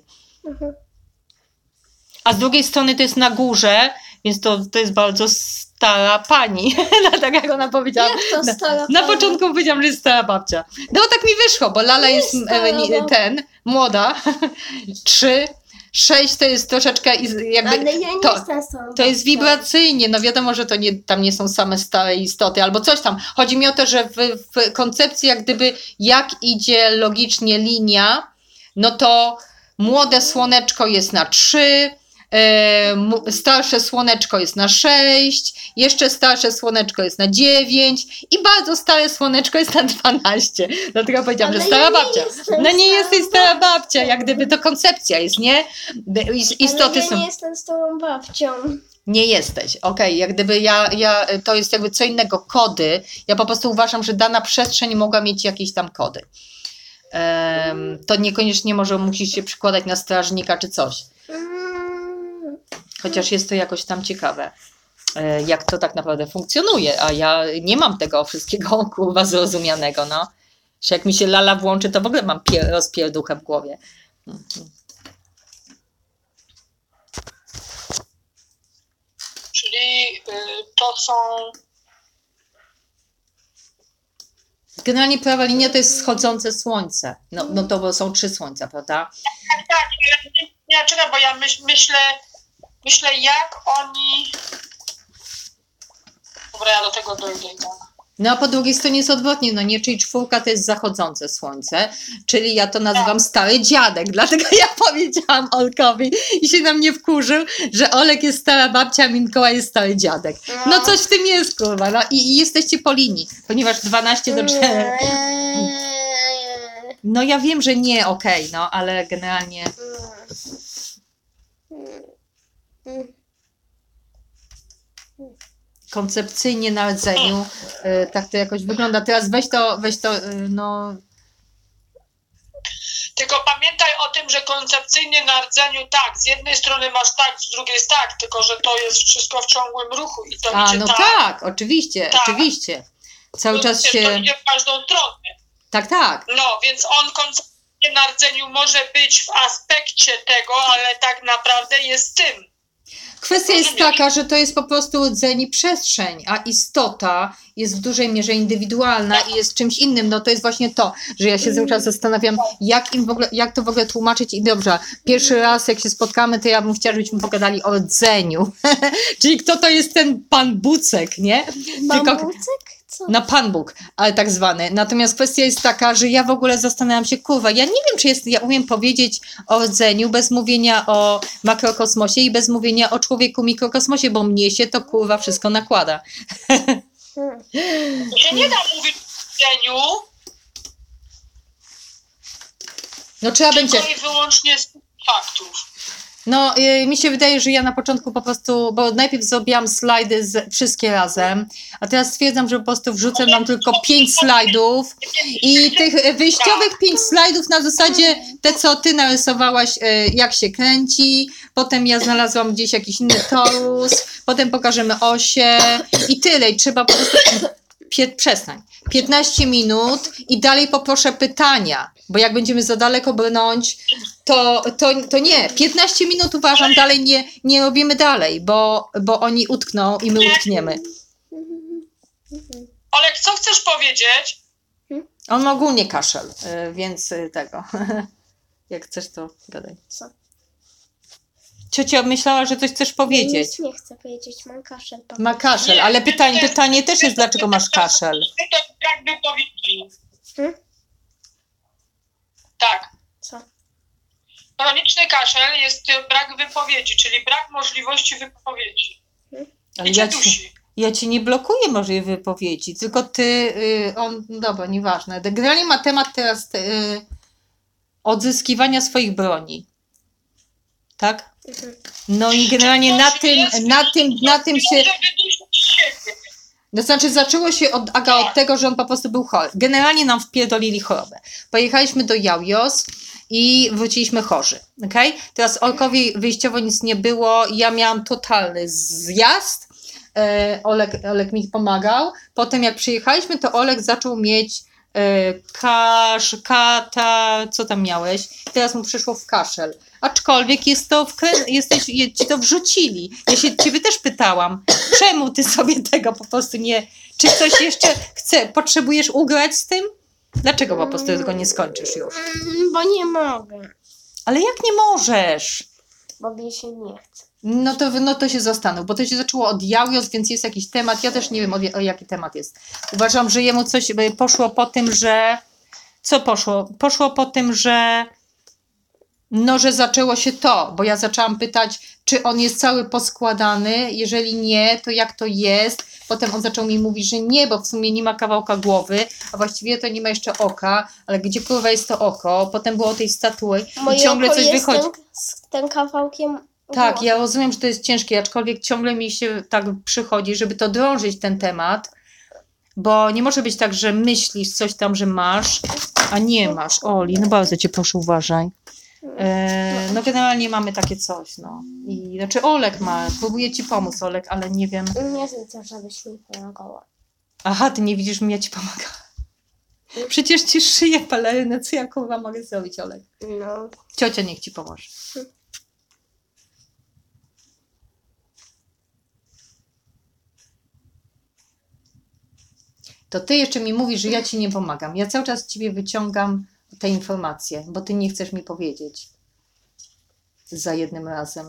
A z drugiej strony to jest na górze, więc to jest bardzo stara pani, tak jak ona powiedziała. Jak to stara Na pani? początku powiedziałam, że jest stara babcia. No tak mi wyszło, bo Lala jest młoda, 3, 6 to jest troszeczkę jakby... Ale ja nie jestem starą To jest babcią. wibracyjnie, no wiadomo, że tam nie są same stare istoty, albo coś tam. Chodzi mi o to, że w koncepcji jak gdyby jak idzie logicznie linia, no to młode słoneczko jest na 3, starsze słoneczko jest na 6, jeszcze starsze słoneczko jest na 9 i bardzo stare słoneczko jest na 12. Dlatego powiedziałam, że stara babcia. No nie jesteś stara babcia, jak gdyby to koncepcja jest, nie? Istoty Ale ja są... nie jestem starą babcią. Nie jesteś, okej, jak gdyby to jest jakby co innego, kody. Ja po prostu uważam, że dana przestrzeń mogła mieć jakieś tam kody. To niekoniecznie musi się przykładać na strażnika czy coś. Chociaż jest to jakoś tam ciekawe, jak to tak naprawdę funkcjonuje, a ja nie mam tego wszystkiego kurwa zrozumianego, no. Że jak mi się Lala włączy, to w ogóle mam rozpierduchę w głowie. Czyli to są... Generalnie prawa linia to jest schodzące słońce. No to są 3 słońca, prawda? Tak, nie, czekaj, bo ja myślę, jak oni... Dobra, ja do tego dojdę i tak. No a po drugiej stronie jest odwrotnie, no nie, czyli 4 to jest zachodzące słońce, czyli ja to nazywam stary dziadek, dlatego ja powiedziałam Olkowi i się na mnie wkurzył, że Olek jest stara babcia, a Mikołaj jest stary dziadek. No coś w tym jest, kurwa, no i jesteście po linii, ponieważ 12 do 4... No ja wiem, że nie, okej, no, ale generalnie... Koncepcyjnie na rdzeniu tak to jakoś wygląda. Teraz weź to, no... Tylko pamiętaj o tym, że koncepcyjnie na rdzeniu tak, z jednej strony masz tak, z drugiej jest tak, tylko że to jest wszystko w ciągłym ruchu i to idzie no tak. tak, oczywiście, tak. oczywiście. Cały czas To się... idzie w każdą stronę. Tak. No, więc on koncepcyjnie na rdzeniu może być w aspekcie tego, ale tak naprawdę jest tym. Kwestia jest taka, że to jest po prostu rdzeń i przestrzeń, a istota jest w dużej mierze indywidualna i jest czymś innym. No to jest właśnie to, że ja się cały czas zastanawiam, jak to w ogóle tłumaczyć i dobrze, pierwszy raz jak się spotkamy, to ja bym chciała, żebyśmy pogadali o rdzeniu. Czyli kto to jest ten Pan Bucek, nie? Pan Bucek? Co? No Pan Bóg, ale tak zwany. Natomiast kwestia jest taka, że ja w ogóle zastanawiam się, kurwa, ja nie wiem, czy ja umiem powiedzieć o rdzeniu bez mówienia o makrokosmosie i bez mówienia o człowieku mikrokosmosie, bo mnie się to kurwa wszystko nakłada. To się nie da mówić o rdzeniu, No trzeba będzie. Tylko i wyłącznie z faktów. No, mi się wydaje, że ja na początku po prostu, bo najpierw zrobiłam slajdy wszystkie razem, a teraz stwierdzam, że po prostu wrzucę nam tylko 5 slajdów i tych wyjściowych 5 slajdów na zasadzie te, co ty narysowałaś, jak się kręci, potem ja znalazłam gdzieś jakiś inny torus, potem pokażemy osie i tyle. I trzeba po prostu... Przestań. 15 minut i dalej poproszę pytania, bo jak będziemy za daleko brnąć, to nie. 15 minut uważam, dalej nie robimy dalej, bo oni utkną i my utkniemy. Olek, co chcesz powiedzieć? On ma ogólnie kaszel, więc tego. Jak chcesz, to gadaj. Co? Ciocia myślała, że coś chcesz powiedzieć. Nic nie chcę powiedzieć, mam kaszel. Ma kaszel, ale pytanie też jest, dlaczego masz kaszel. To brak wypowiedzi. Tak. Co? Chroniczny kaszel jest brak wypowiedzi, czyli brak możliwości wypowiedzi. Ale I cię dusi. ja ci nie blokuję możliwej wypowiedzi, tylko ty, dobra, nieważne. Generalnie ma temat teraz odzyskiwania swoich broni. Tak? No i generalnie na tym się... To znaczy zaczęło się od tego, że on po prostu był chory. Generalnie nam wpierdolili chorobę. Pojechaliśmy do Jaujos i wróciliśmy chorzy. Okay? Teraz Olkowi wyjściowo nic nie było. Ja miałam totalny zjazd. Olek mi pomagał. Potem jak przyjechaliśmy, to Olek zaczął mieć co tam miałeś? Teraz mu przyszło w kaszel. Aczkolwiek ci to wrzucili. Ja się ciebie też pytałam, czemu ty sobie tego po prostu nie... Czy coś jeszcze potrzebujesz ugrać z tym? Dlaczego po prostu tego nie skończysz już? Bo nie mogę. Ale jak nie możesz? Bo mi się nie chce. No to się zastanów, bo to się zaczęło od Jaujos, więc jest jakiś temat. Ja też nie wiem, o jaki temat jest. Uważam, że jemu coś poszło po tym, że... Co poszło? Poszło po tym, że zaczęło się to, bo ja zaczęłam pytać, czy on jest cały poskładany, jeżeli nie, to jak to jest? Potem on zaczął mi mówić, że nie, bo w sumie nie ma kawałka głowy, a właściwie to nie ma jeszcze oka, ale gdzie kurwa jest to oko? Potem było o tej statui i ciągle coś wychodzi. Z tym kawałkiem Tak, głowy. ja rozumiem, że to jest ciężkie, aczkolwiek ciągle mi się tak przychodzi, żeby to drążyć ten temat, bo nie może być tak, że myślisz coś tam, że masz, a nie masz. Oli, no bardzo cię proszę, uważaj. No generalnie mamy takie coś, no. I znaczy Olek ma, próbuję ci pomóc, Olek, ale nie wiem. Nie widzę, żebyś mi pomagała. Aha, ty nie widzisz, ja ci pomagam. Przecież ci szyję pelerynę, co ja kurwa mogę zrobić, Olek? No. Ciocia niech ci pomoże. To ty jeszcze mi mówisz, że ja ci nie pomagam. Ja cały czas z ciebie wyciągam te informacje, bo ty nie chcesz mi powiedzieć za jednym razem.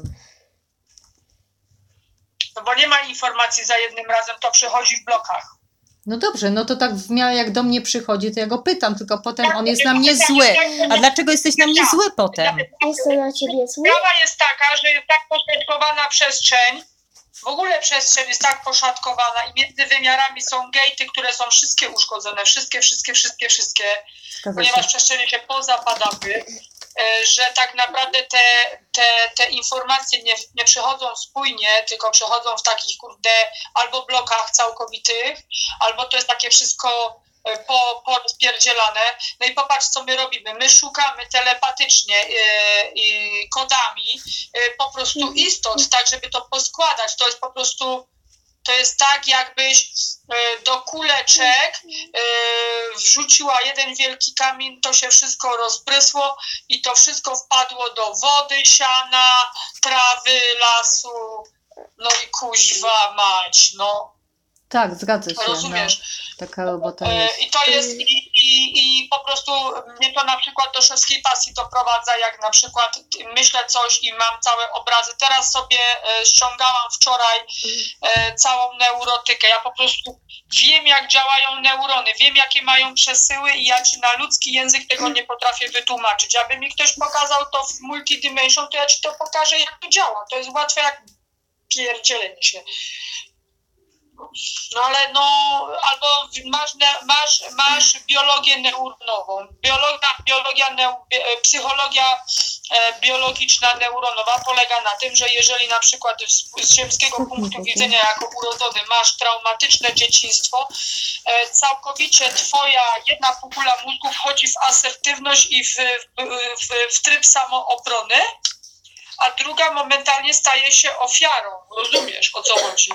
No bo nie ma informacji za jednym razem, to przychodzi w blokach. No dobrze, no to tak w miarę jak do mnie przychodzi, to ja go pytam, tylko potem on jest na mnie zły. A dlaczego jesteś na mnie zły potem? Jestem na ciebie zły? Sprawa jest taka, że jest tak poszatkowana przestrzeń, w ogóle przestrzeń jest tak poszatkowana i między wymiarami są gejty, które są wszystkie uszkodzone, wszystkie, ponieważ przestrzenie się pozapadały, że tak naprawdę te informacje nie przychodzą spójnie, tylko przychodzą w takich albo blokach całkowitych, albo to jest takie wszystko porozpierdzielane. No i popatrz, co my robimy. My szukamy telepatycznie kodami po prostu istot, tak żeby to poskładać. To jest po prostu, to jest tak, jakbyś do kuleczek wrzuciła jeden wielki kamień, to się wszystko rozprysło i to wszystko wpadło do wody, siana, trawy, lasu, no i kuźwa mać, no. Tak, zgadza się. Rozumiesz? No, taka robota jest. I to jest, i po prostu mnie to na przykład do szewskiej pasji doprowadza, jak na przykład myślę coś i mam całe obrazy. Teraz sobie ściągałam wczoraj całą neurotykę. Ja po prostu wiem, jak działają neurony, wiem, jakie mają przesyły i ja ci na ludzki język tego nie potrafię wytłumaczyć. Aby mi ktoś pokazał to w multidimension, to ja ci to pokażę, jak to działa. To jest łatwe jak pierdzielenie się. No ale albo masz biologię neuronową. Psychologia biologiczna neuronowa polega na tym, że jeżeli na przykład z ziemskiego punktu widzenia jako urodzony masz traumatyczne dzieciństwo, całkowicie twoja jedna półkula mózgu wchodzi w asertywność i w tryb samoobrony, a druga momentalnie staje się ofiarą. Rozumiesz, o co chodzi?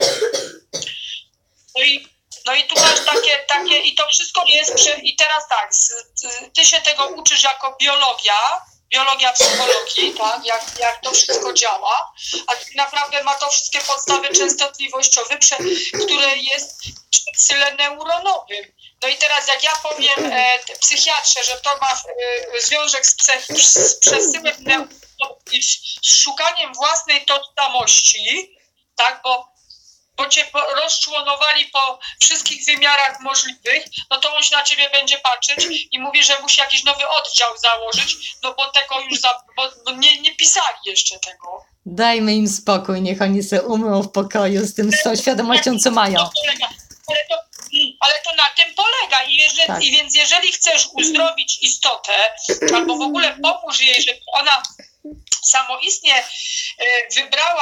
No i tu masz takie i to wszystko jest, i teraz tak, ty się tego uczysz jako biologia psychologii, tak, jak to wszystko działa, a tak naprawdę ma to wszystkie podstawy częstotliwościowe, które jest w przesyle neuronowym. No i teraz jak ja powiem psychiatrze, że to ma związek z przesyłem neuronowym i z szukaniem własnej tożsamości, tak, bo cię rozczłonowali po wszystkich wymiarach możliwych, no to on się na ciebie będzie patrzeć i mówi, że musi jakiś nowy oddział założyć, no bo tego już bo nie pisali jeszcze tego. Dajmy im spokój, niech oni se umrą w pokoju z tą świadomością, co mają. Ale to na tym polega i więc jeżeli chcesz uzdrowić istotę, albo w ogóle pomóż jej, żeby ona samoistnie wybrała,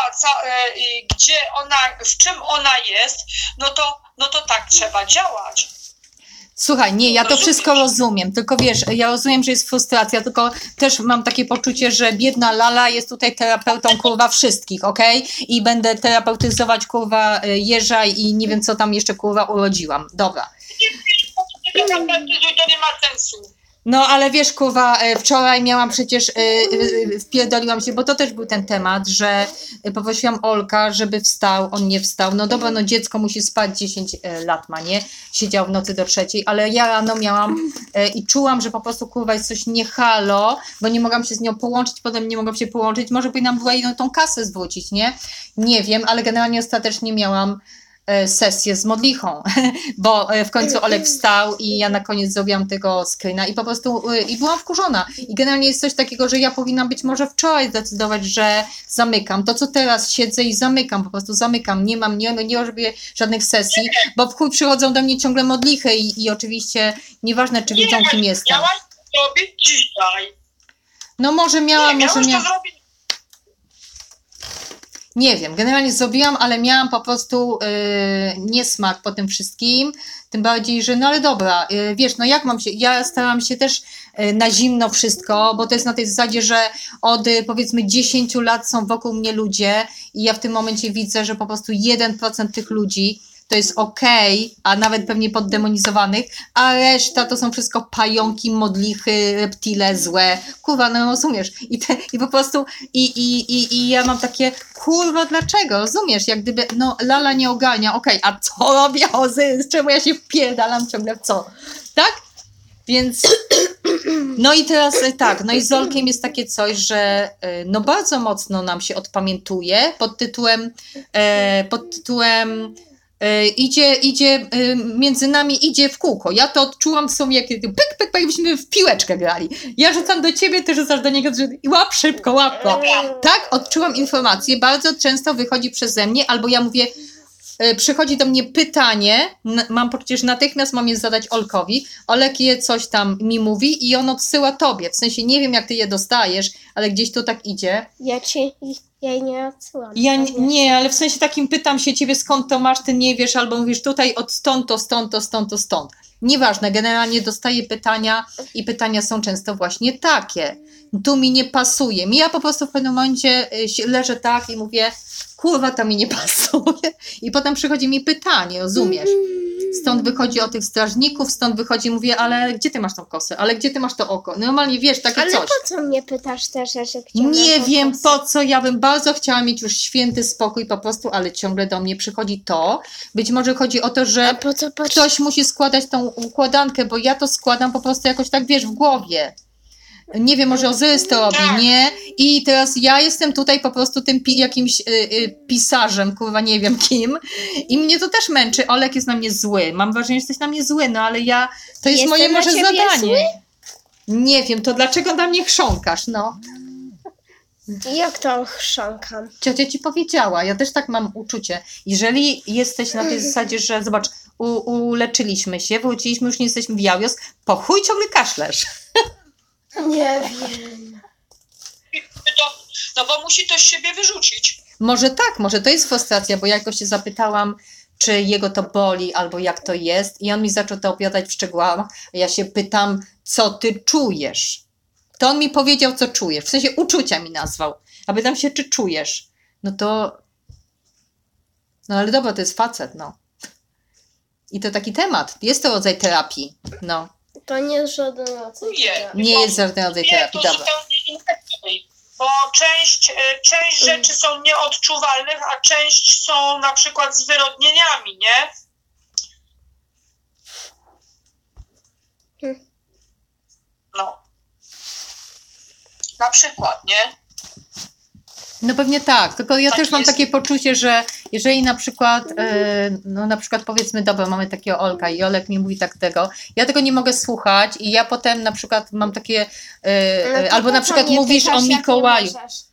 w czym ona jest, no to tak trzeba działać. Słuchaj, nie, ja to wszystko rozumiem, tylko wiesz, ja rozumiem, że jest frustracja, tylko też mam takie poczucie, że biedna Lala jest tutaj terapeutą, kurwa, wszystkich, okej? I będę terapeutyzować, kurwa, jeża i nie wiem, co tam jeszcze, kurwa, urodziłam. Dobra. To nie ma sensu. No, ale wiesz, kurwa, wczoraj miałam przecież, wpierdoliłam się, bo to też był ten temat, że poprosiłam Olka, żeby wstał, on nie wstał. No dobra, no dziecko musi spać, 10 lat ma, nie? Siedział w nocy do 3, ale ja rano miałam i czułam, że po prostu, kurwa, jest coś nie halo, bo nie mogłam się z nią połączyć, potem nie mogłam się połączyć, może powinnam była jej tą kasę zwrócić, nie? Nie wiem, ale generalnie ostatecznie miałam sesję z modlichą, bo w końcu Olek wstał i ja na koniec zrobiłam tego screena i po prostu i byłam wkurzona. I generalnie jest coś takiego, że ja powinnam być może wczoraj zdecydować, że zamykam. To, co teraz siedzę i zamykam, po prostu zamykam. Nie robię żadnych sesji, bo w chuj przychodzą do mnie ciągle modlichy i oczywiście nieważne, czy wiedzą, kim jestem. Miałaś to zrobić dzisiaj. No może miałam, może miałam. Nie wiem, generalnie zrobiłam, ale miałam po prostu niesmak po tym wszystkim, tym bardziej, że no ale dobra, wiesz, no jak mam się, ja starałam się też na zimno wszystko, bo to jest na tej zasadzie, że od powiedzmy 10 lat są wokół mnie ludzie i ja w tym momencie widzę, że po prostu 1% tych ludzi to jest okej, a nawet pewnie poddemonizowanych, a reszta to są wszystko pająki, modlichy, reptile złe. Kurwa, no rozumiesz? I po prostu i ja mam takie, kurwa, dlaczego? Rozumiesz? Jak gdyby, no Lala nie ogarnia, okej, a co robię Ozyrys? Czemu ja się wpierdalam ciągle w co? Tak? Więc no i teraz tak, no i z Olkiem jest takie coś, że no bardzo mocno nam się odpamiętuje pod tytułem idzie między nami, idzie w kółko. Ja to odczułam w sumie, jak pyk, jakbyśmy w piłeczkę grali. Ja rzucam do ciebie, ty rzucasz do niego i łap szybko, łap go. Tak, odczułam informację, bardzo często wychodzi przeze mnie, albo ja mówię, przychodzi do mnie pytanie, mam poczucie, że natychmiast mam je zadać Olkowi, Olek je coś tam mi mówi i on odsyła tobie, w sensie nie wiem, jak ty je dostajesz, ale gdzieś to tak idzie. Ja jej nie odsyłam. Ja nie, ale w sensie takim pytam się ciebie, skąd to masz, ty nie wiesz, albo mówisz tutaj od stąd, to stąd, to stąd, to stąd. Nieważne, generalnie dostaję pytania i pytania są często właśnie takie. Tu mi nie pasuje. Ja po prostu w pewnym momencie leżę tak i mówię, kurwa, to mi nie pasuje. I potem przychodzi mi pytanie, rozumiesz? Stąd wychodzi o tych strażników, stąd wychodzi, mówię, ale gdzie ty masz tą kosę? Ale gdzie ty masz to oko? Normalnie wiesz, takie ale coś. Ale po co mnie pytasz te rzeczy? Nie wiem po co, ja bym bardzo chciała mieć już święty spokój po prostu, ale ciągle do mnie przychodzi to. Być może chodzi o to, że ktoś musi składać tą układankę, bo ja to składam po prostu jakoś tak, wiesz, w głowie. Nie wiem, może Ozyrys to robi, nie? I teraz ja jestem tutaj po prostu tym jakimś pisarzem, kurwa, nie wiem kim. I mnie to też męczy. Olek jest na mnie zły. Mam wrażenie, że jesteś na mnie zły, no ale ja... To jest moje może zadanie. Zły? Nie wiem, to dlaczego na mnie chrząkasz, no? Jak to chrząkam? Ciocia ci powiedziała, ja też tak mam uczucie. Jeżeli jesteś na tej zasadzie, że zobacz, uleczyliśmy się, wróciliśmy, już nie jesteśmy w Jawios, po chuj ciągle kaszlesz. Nie wiem. No bo musi to z siebie wyrzucić. Może tak, może to jest frustracja, bo ja jakoś się zapytałam, czy jego to boli, albo jak to jest i on mi zaczął to opowiadać w szczegółach. Ja się pytam, co ty czujesz? To on mi powiedział, co czujesz, w sensie uczucia mi nazwał. A pytam się, czy czujesz? No to... No ale dobra, to jest facet, no. I to taki temat, jest to rodzaj terapii, no. To nie jest żaden rodzaj. Nie jest żaden rodzaj terapii, to dobra. zupełnie inaczej. Bo część rzeczy są nieodczuwalnych, a część są na przykład zwyrodnieniami, nie? No. Na przykład, nie? No pewnie tak, tylko ja Tak też mam jest. takie poczucie, że jeżeli na przykład, no na przykład powiedzmy, dobra, mamy takiego Olka i Olek mi mówi tak tego, ja tego nie mogę słuchać i ja potem na przykład mam takie, albo na przykład mówisz o Mikołaju,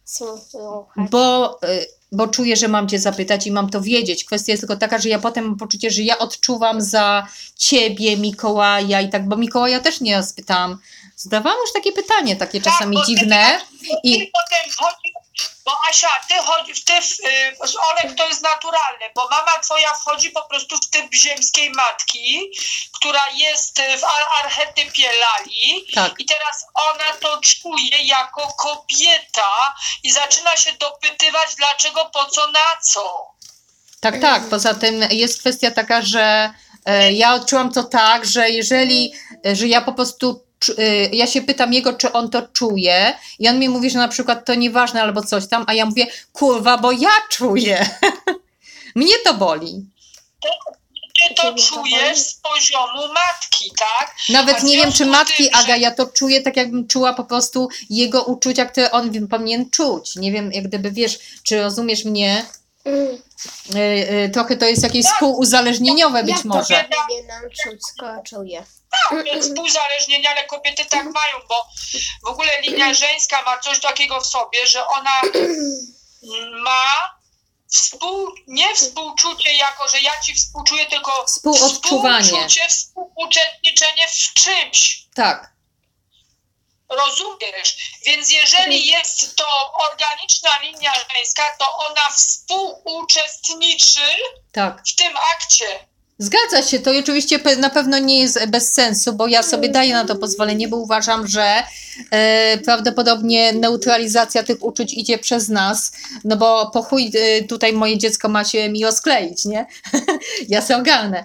bo czuję, że mam cię zapytać i mam to wiedzieć. Kwestia jest tylko taka, że ja potem mam poczucie, że ja odczuwam za ciebie Mikołaja i tak, bo Mikołaja też nieraz pytałam, zadawałam już takie pytanie, takie czasami bo dziwne. I potem chodzi, bo Asia, Olek to jest naturalne, bo mama twoja wchodzi po prostu w typ ziemskiej matki, która jest w archetypie Lali Tak. i teraz ona to czuje jako kobieta i zaczyna się dopytywać dlaczego, po co, na co. Tak, tak. Poza tym jest kwestia taka, że ja odczułam to tak, że że ja po prostu, ja się pytam jego, czy on to czuje i on mi mówi, że na przykład to nieważne albo coś tam, a ja mówię, kurwa, bo ja czuję. Mnie to boli. Ty to czujesz z poziomu matki, tak? Nawet A w nie wiem, czy związku z matki, tym, że- Aga, ja to czuję tak, jakbym czuła po prostu jego uczucia, które on powinien czuć. Nie wiem, jak gdyby, wiesz, czy rozumiesz mnie? Trochę to jest jakieś współuzależnieniowe być Jak może. to powinnam czuć, skoro czuję? Współzależnienia, ale kobiety tak mają, bo w ogóle linia żeńska ma coś takiego w sobie, że ona ma nie współczucie jako, że ja ci współczuję, tylko Współodczuwanie. współczucie, współuczestniczenie w czymś. Tak. Rozumiesz? Więc jeżeli jest to organiczna linia żeńska, to ona współuczestniczy Tak. w tym akcie. Zgadza się, to oczywiście na pewno nie jest bez sensu, bo ja sobie daję na to pozwolenie, bo uważam, że prawdopodobnie neutralizacja tych uczuć idzie przez nas, no bo po chuj tutaj moje dziecko ma się mi rozkleić, nie? Ja se ogarnę.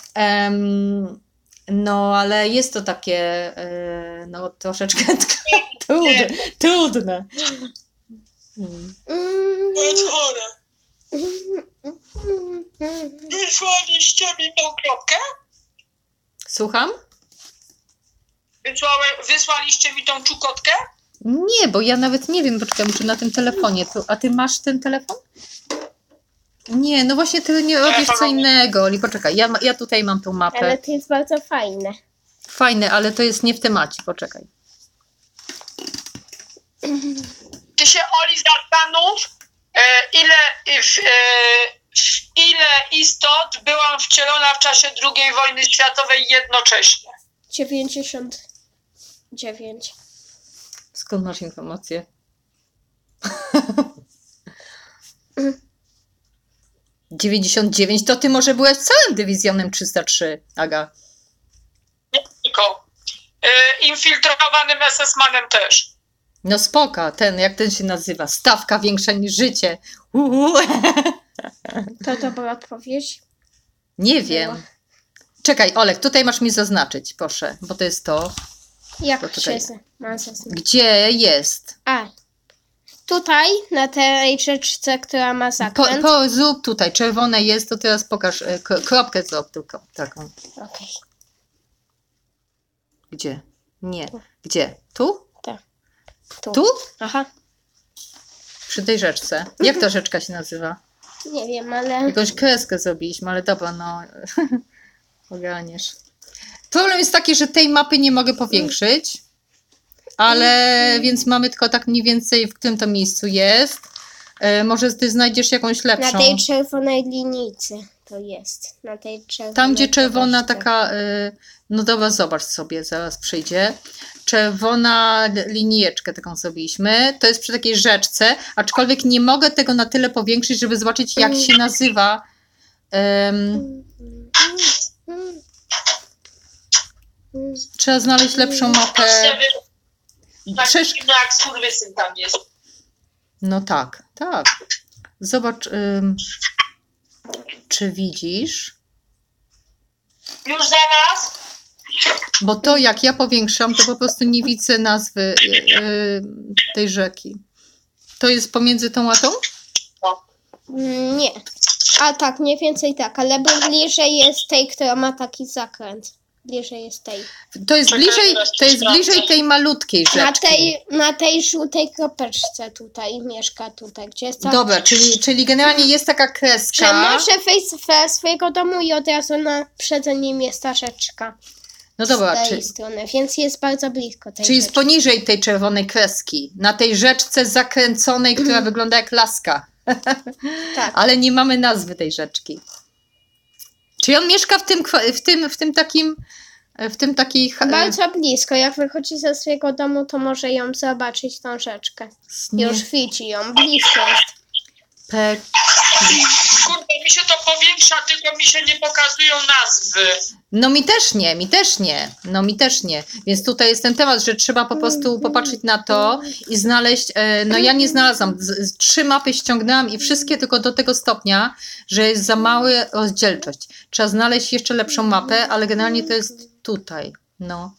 No, ale jest to takie no troszeczkę trudne. To jest chore. Wysłaliście mi tą kropkę? Słucham? Wysłaliście mi tą czukotkę? Nie, bo ja nawet nie wiem, poczekaj, muszę na tym telefonie. A ty masz ten telefon? Nie, no właśnie ty nie robisz co innego, Oli, poczekaj, ja tutaj mam tą mapę. Ale to jest bardzo fajne. Fajne, ale to jest nie w temacie, poczekaj. Ty się, Oli, zastanów, ile istot byłam wcielona w czasie II wojny światowej jednocześnie. 99. Skąd masz informację? Mm. 99, to ty może byłeś całym dywizjonem 303, Aga. Nie tylko. Infiltrowanym SS-manem też. No spoko, jak ten się nazywa? Stawka większa niż życie. To była odpowiedź? Nie wiem. Czekaj, Olek, tutaj masz mi zaznaczyć, proszę, bo to jest to. Jak Poczekaj. się ma zaznaczyć? Gdzie jest? A, tutaj, na tej rzeczce, która ma zakręt. Zrób tutaj, czerwone jest, to teraz pokaż, kropkę zrób tylko, taką. Okej. Gdzie? Nie. Gdzie? Tu? Tak. Tu? Aha. Przy tej rzeczce. Jak ta rzeczka się nazywa? Nie wiem, ale... Jakąś kreskę zrobiliśmy, ale dobra, no. Ogarniesz. Problem jest taki, że tej mapy nie mogę powiększyć, ale więc mamy tylko tak mniej więcej, w którym to miejscu jest. Może ty znajdziesz jakąś lepszą. Na tej czerwonej linijce to jest. Na tej czerwonej. Tam, gdzie czerwona zobaczcie. taka, no dobra, zobacz sobie, zaraz przyjdzie. Czerwona linijeczkę taką zrobiliśmy. To jest przy takiej rzeczce, aczkolwiek nie mogę tego na tyle powiększyć, żeby zobaczyć, jak się nazywa. Trzeba znaleźć lepszą mapę. Tak Przecież- jak skurwysyn tam jest. No tak, tak. Zobacz, czy widzisz? Już zaraz? Bo to jak ja powiększam, to po prostu nie widzę nazwy tej rzeki. To jest pomiędzy tą a tą? Nie. A tak, mniej więcej tak, ale bliżej jest tej, która ma taki zakręt. Bliżej jest tej. To jest Czekaj, bliżej, teraz to jest sprawdzę. bliżej tej malutkiej rzeczki. Na tej żółtej kropeczce tutaj mieszka tutaj, gdzie jest ta... Dobra, czyli generalnie jest taka Że kreska. może wyjść ze swojego domu i od razu przed nim jest ta rzeczka. No dobra, Z tej strony, więc jest bardzo blisko tej czyli jest rzeczki. poniżej tej czerwonej kreski. Na tej rzeczce zakręconej, która wygląda jak laska. Tak. Ale nie mamy nazwy tej rzeczki. Czyli on mieszka w tym takim. W tym takich. Bardzo blisko. Jak wychodzi ze swojego domu, to może ją zobaczyć, tą rzeczkę. Już widzi ją. Blisko jest. Kurde, mi się to powiększa, tylko mi się nie pokazują nazwy. No mi też nie. No mi też nie. Więc tutaj jest ten temat, że trzeba po prostu popatrzeć na to i znaleźć, no ja nie znalazłam, 3 mapy ściągnęłam i wszystkie tylko do tego stopnia, że jest za mała rozdzielczość. Trzeba znaleźć jeszcze lepszą mapę, ale generalnie to jest tutaj, no.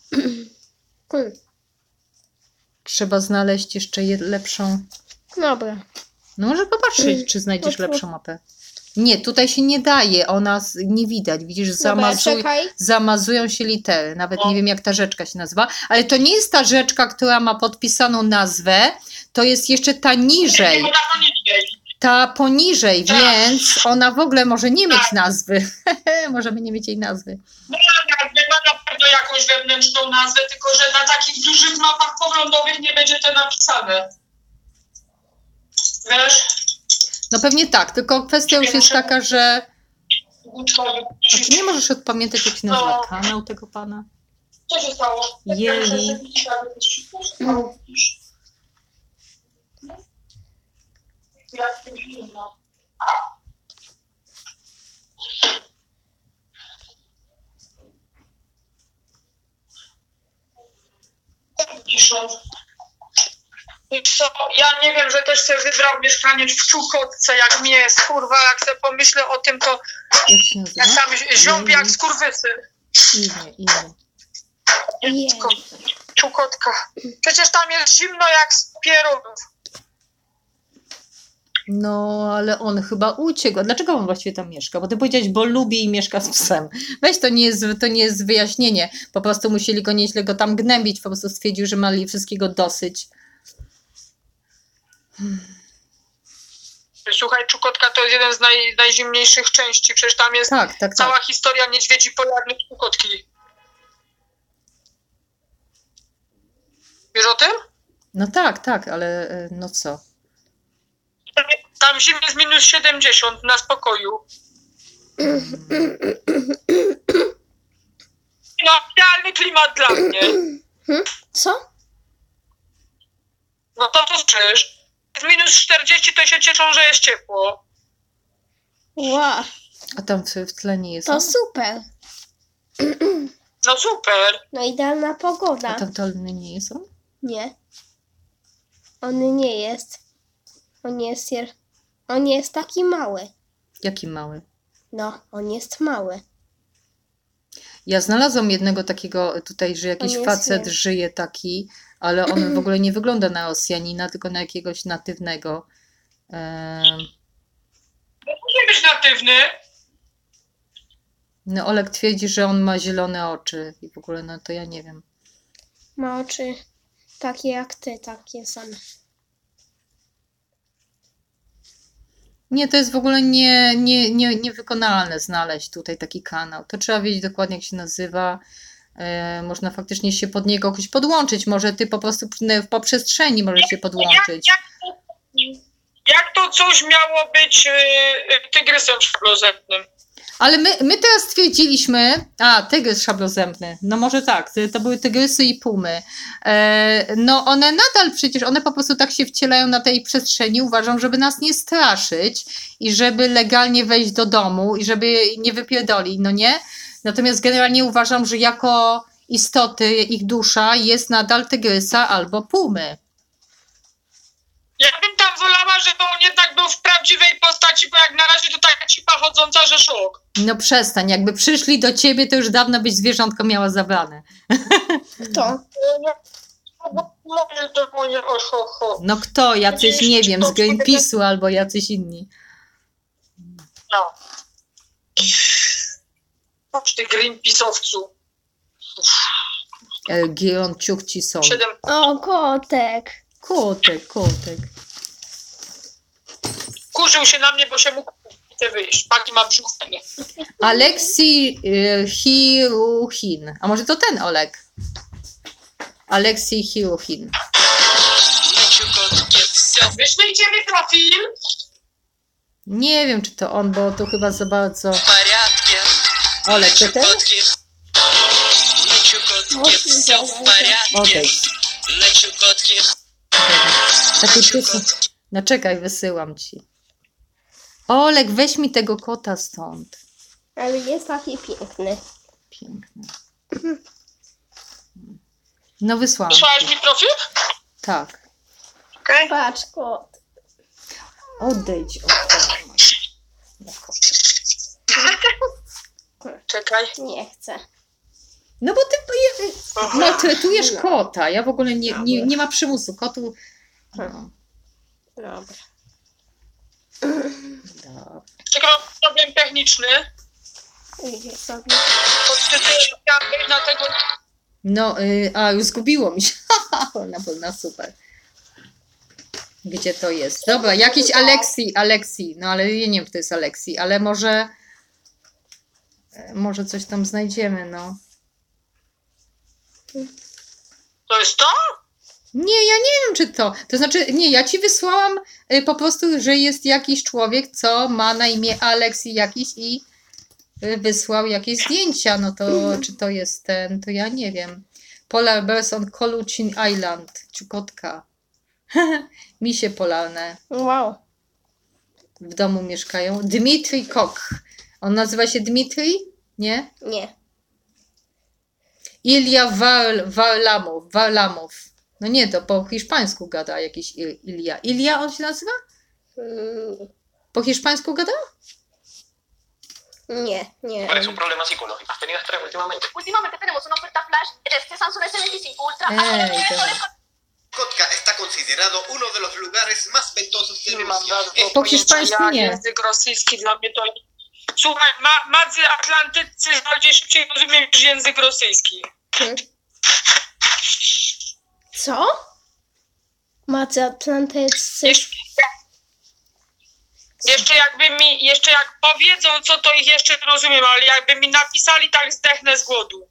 Trzeba znaleźć jeszcze lepszą, Dobra. no może popatrzeć, czy znajdziesz lepszą mapę. Nie, tutaj się nie daje, ona nie widać, widzisz, Dobra, czekaj. zamazują się litery, nawet nie wiem jak ta rzeczka się nazywa, ale to nie jest ta rzeczka, która ma podpisaną nazwę, to jest jeszcze ta niżej, Ona poniżej. ta poniżej, więc ona w ogóle może nie mieć nazwy, możemy nie mieć jej nazwy. No nie ma na pewno jakąś wewnętrzną nazwę, tylko że na takich dużych mapach poglądowych nie będzie to napisane. Wiesz? No pewnie tak, tylko kwestia już jest taka, że Uczkowy. a ty nie możesz odpamiętać jak się nazywa kanał tego pana? Co się stało? Jeli. Jak to zimno. Ciszą. Wiesz co, ja nie wiem, że też sobie wybrał mieszkanie w Czukotce, jak mnie jest, kurwa, jak sobie pomyślę o tym, to Jak się nazywa? jak tam ziąbi jak skurwysyn. Imię. Jej. Czukotka. Przecież tam jest zimno jak z pierunów. No, ale on chyba uciekł. A dlaczego on właściwie tam mieszka? Bo ty powiedziałeś, bo lubi i mieszka z psem. Weź, to nie jest wyjaśnienie. Po prostu musieli go nieźle go tam gnębić. Po prostu stwierdził, że mali wszystkiego dosyć. Słuchaj, Czukotka to jest jeden z najzimniejszych części. Przecież tam jest Tak. cała historia niedźwiedzi polarnych Czukotki. Wiesz o tym? No tak, ale no co? Tam zimie jest minus 70 na spokoju. No, idealny klimat dla mnie. Co? No to czyż? Jest minus 40, to się cieszą, że jest ciepło. Wow, A tam w tle nie jest to on? super. No super. No idealna A pogoda. tam w tle nie jest on? Nie. On nie jest. On jest taki mały. Jaki mały? No, on jest mały. Ja znalazłam jednego takiego tutaj, że jakiś On jest facet nie. żyje taki, ale on w ogóle nie wygląda na Rosjanina, tylko na jakiegoś natywnego. Musi być natywny. No Oleg twierdzi, że on ma zielone oczy i w ogóle, no to ja nie wiem. Ma oczy takie jak ty, takie same. Nie, to jest w ogóle niewykonalne znaleźć tutaj taki kanał. To trzeba wiedzieć dokładnie, jak się nazywa. można faktycznie się pod niego jakoś podłączyć. Może ty po prostu po przestrzeni możesz się podłączyć. Jak to coś miało być tygrysem szablozębnym? Ale my teraz stwierdziliśmy, tygrys szablozębny, no może tak, to były tygrysy i pumy. No one nadal przecież, one po prostu tak się wcielają na tej przestrzeni, uważam, żeby nas nie straszyć i żeby legalnie wejść do domu i żeby nie wypierdoli, no nie? Natomiast generalnie uważam, że jako istoty, ich dusza jest nadal tygrysa albo pumy. Ja bym tam wolała, żeby on jednak był w prawdziwej postaci, bo jak na razie to taka cipa chodząca, że szok. No przestań, jakby przyszli do ciebie, to już dawno byś zwierzątko miała zabrane. Kto? No kto? Jacyś, nie wiem, z Greenpeace'u albo jacyś inni. No. Chodź ty Greenpeace'owcu. Gieronciuchci są. O, kotek. Kotek. Kurzył się na mnie, bo się mógł wyjść. Pani ma brzuch. Aleksij Hiruchin. A może to ten Oleg? Aleksij Hiruchin. Wyślijcie mi profil. Nie wiem, czy to on, bo to chyba za bardzo... Oleg, to ten? Okej. Taki piosen... No czekaj, wysyłam ci. Oleg, weź mi tego kota stąd. Ale jest taki piękny. Piękny. No wysłałam. Wysłałeś mi profil? Tak. Okej. Patrz, kot. Odejdź od tego. Czekaj. Nie chcę. No bo ty maltretujesz kota. Ja w ogóle nie ma przymusu. Kotu... No. Dobra. Dobra. Czekaj, problem techniczny. Idzie sobie. Chciałam wejść na tego... No, już zgubiło mi się. Na super. Gdzie to jest? Dobra, jakiś Aleksij. No ale ja nie wiem, kto jest Aleksij, ale może coś tam znajdziemy, no. To jest to? Nie, ja nie wiem, czy to. To znaczy, nie, ja ci wysłałam po prostu, że jest jakiś człowiek, co ma na imię Aleksij jakiś i wysłał jakieś zdjęcia. No to czy to jest ten, to ja nie wiem. Polar Bears on Coluchin Island. Ciukotka. Misie polarne. Wow. W domu mieszkają. Dmitrij Kok. On nazywa się Dmitrij? Nie? Nie. Ilja Varlamov. No nie, to po hiszpańsku gada jakiś Ilja. Ilja on się nazywa? Po hiszpańsku gada? Nie. ¿Cuál es un problema psicológico? ¿Has tenido estrés últimamente? Últimamente tenemos una oferta flash de este Samsung S25 Ultra. Kotka está considerado uno de los lugares más ventosos del Nie mam mundo. żadnego Po hiszpańsku pojęcia. nie. Język rosyjski dla mnie to... Słuchaj, madzy atlantycy bardziej szybciej rozumiem niż język rosyjski. Co? Macy atlantyccy. Jeszcze jak powiedzą, co to ich jeszcze rozumiem, ale jakby mi napisali, tak zdechnę z głodu.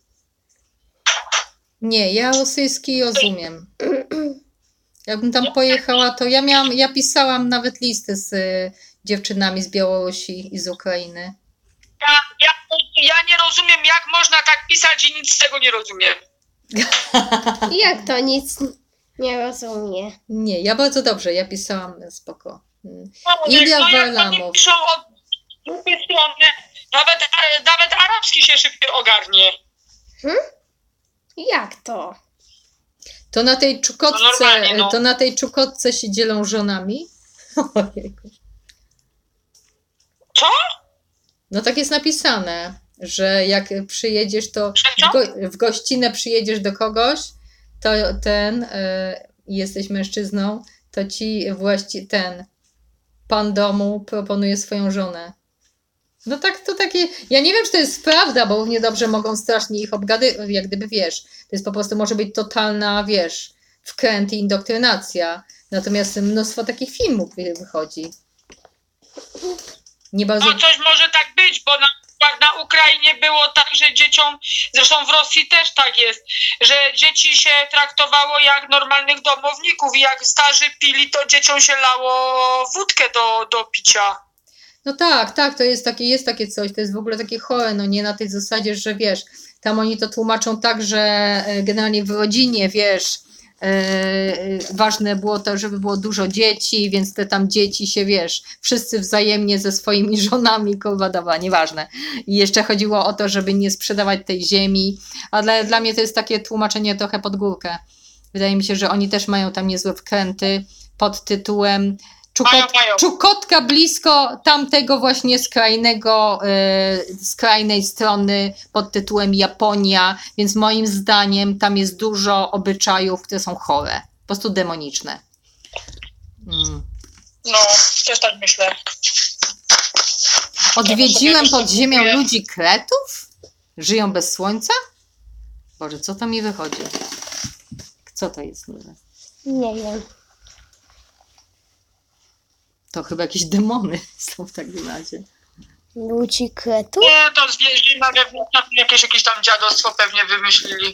Nie, ja rosyjski rozumiem. Jakbym tam pojechała, to ja pisałam nawet listy z dziewczynami z Białorusi i z Ukrainy. Ja nie rozumiem, jak można tak pisać i nic z tego nie rozumiem. Jak to nic nie rozumie? Nie, ja bardzo dobrze, ja pisałam spoko. No, Ilja jak oni Varlamov. piszą od drugiej strony, nawet arabski się szybciej ogarnie. Jak to? To na tej No czukotce, normalnie, no. to na tej czukotce się dzielą żonami. Ojejku. Co? No tak jest napisane, że jak przyjedziesz, to Co? w gościnę przyjedziesz do kogoś, to jesteś mężczyzną, to ci pan domu proponuje swoją żonę. No tak, to takie, ja nie wiem, czy to jest prawda, bo równie dobrze mogą strasznie ich obgadywać, jak gdyby, wiesz, to jest po prostu, może być totalna, wiesz, wkręt i indoktrynacja. Natomiast mnóstwo takich filmów wychodzi. Nie bardzo... No coś może tak być, bo przykład na Ukrainie było tak, że dzieciom, zresztą w Rosji też tak jest, że dzieci się traktowało jak normalnych domowników i jak starzy pili, to dzieciom się lało wódkę do picia. No tak, to jest takie coś, to jest w ogóle takie chore, no nie na tej zasadzie, że wiesz, tam oni to tłumaczą tak, że generalnie w rodzinie, wiesz, ważne było to, żeby było dużo dzieci, więc te tam dzieci się, wiesz, wszyscy wzajemnie ze swoimi żonami, nieważne. I jeszcze chodziło o to, żeby nie sprzedawać tej ziemi, a dla mnie to jest takie tłumaczenie trochę pod górkę. Wydaje mi się, że oni też mają tam niezłe wkręty pod tytułem Czukotka blisko tamtego właśnie skrajnej strony pod tytułem Japonia, więc moim zdaniem tam jest dużo obyczajów, które są chore, po prostu demoniczne. No, też tak myślę. Odwiedziłem pod ziemią ludzi Kretów? Żyją bez słońca? Boże, co to mi wychodzi? Co to jest? Nie wiem. To chyba jakieś demony są w takim razie. Ludzi Kretów? Nie, to zima jakieś tam dziadostwo pewnie wymyślili.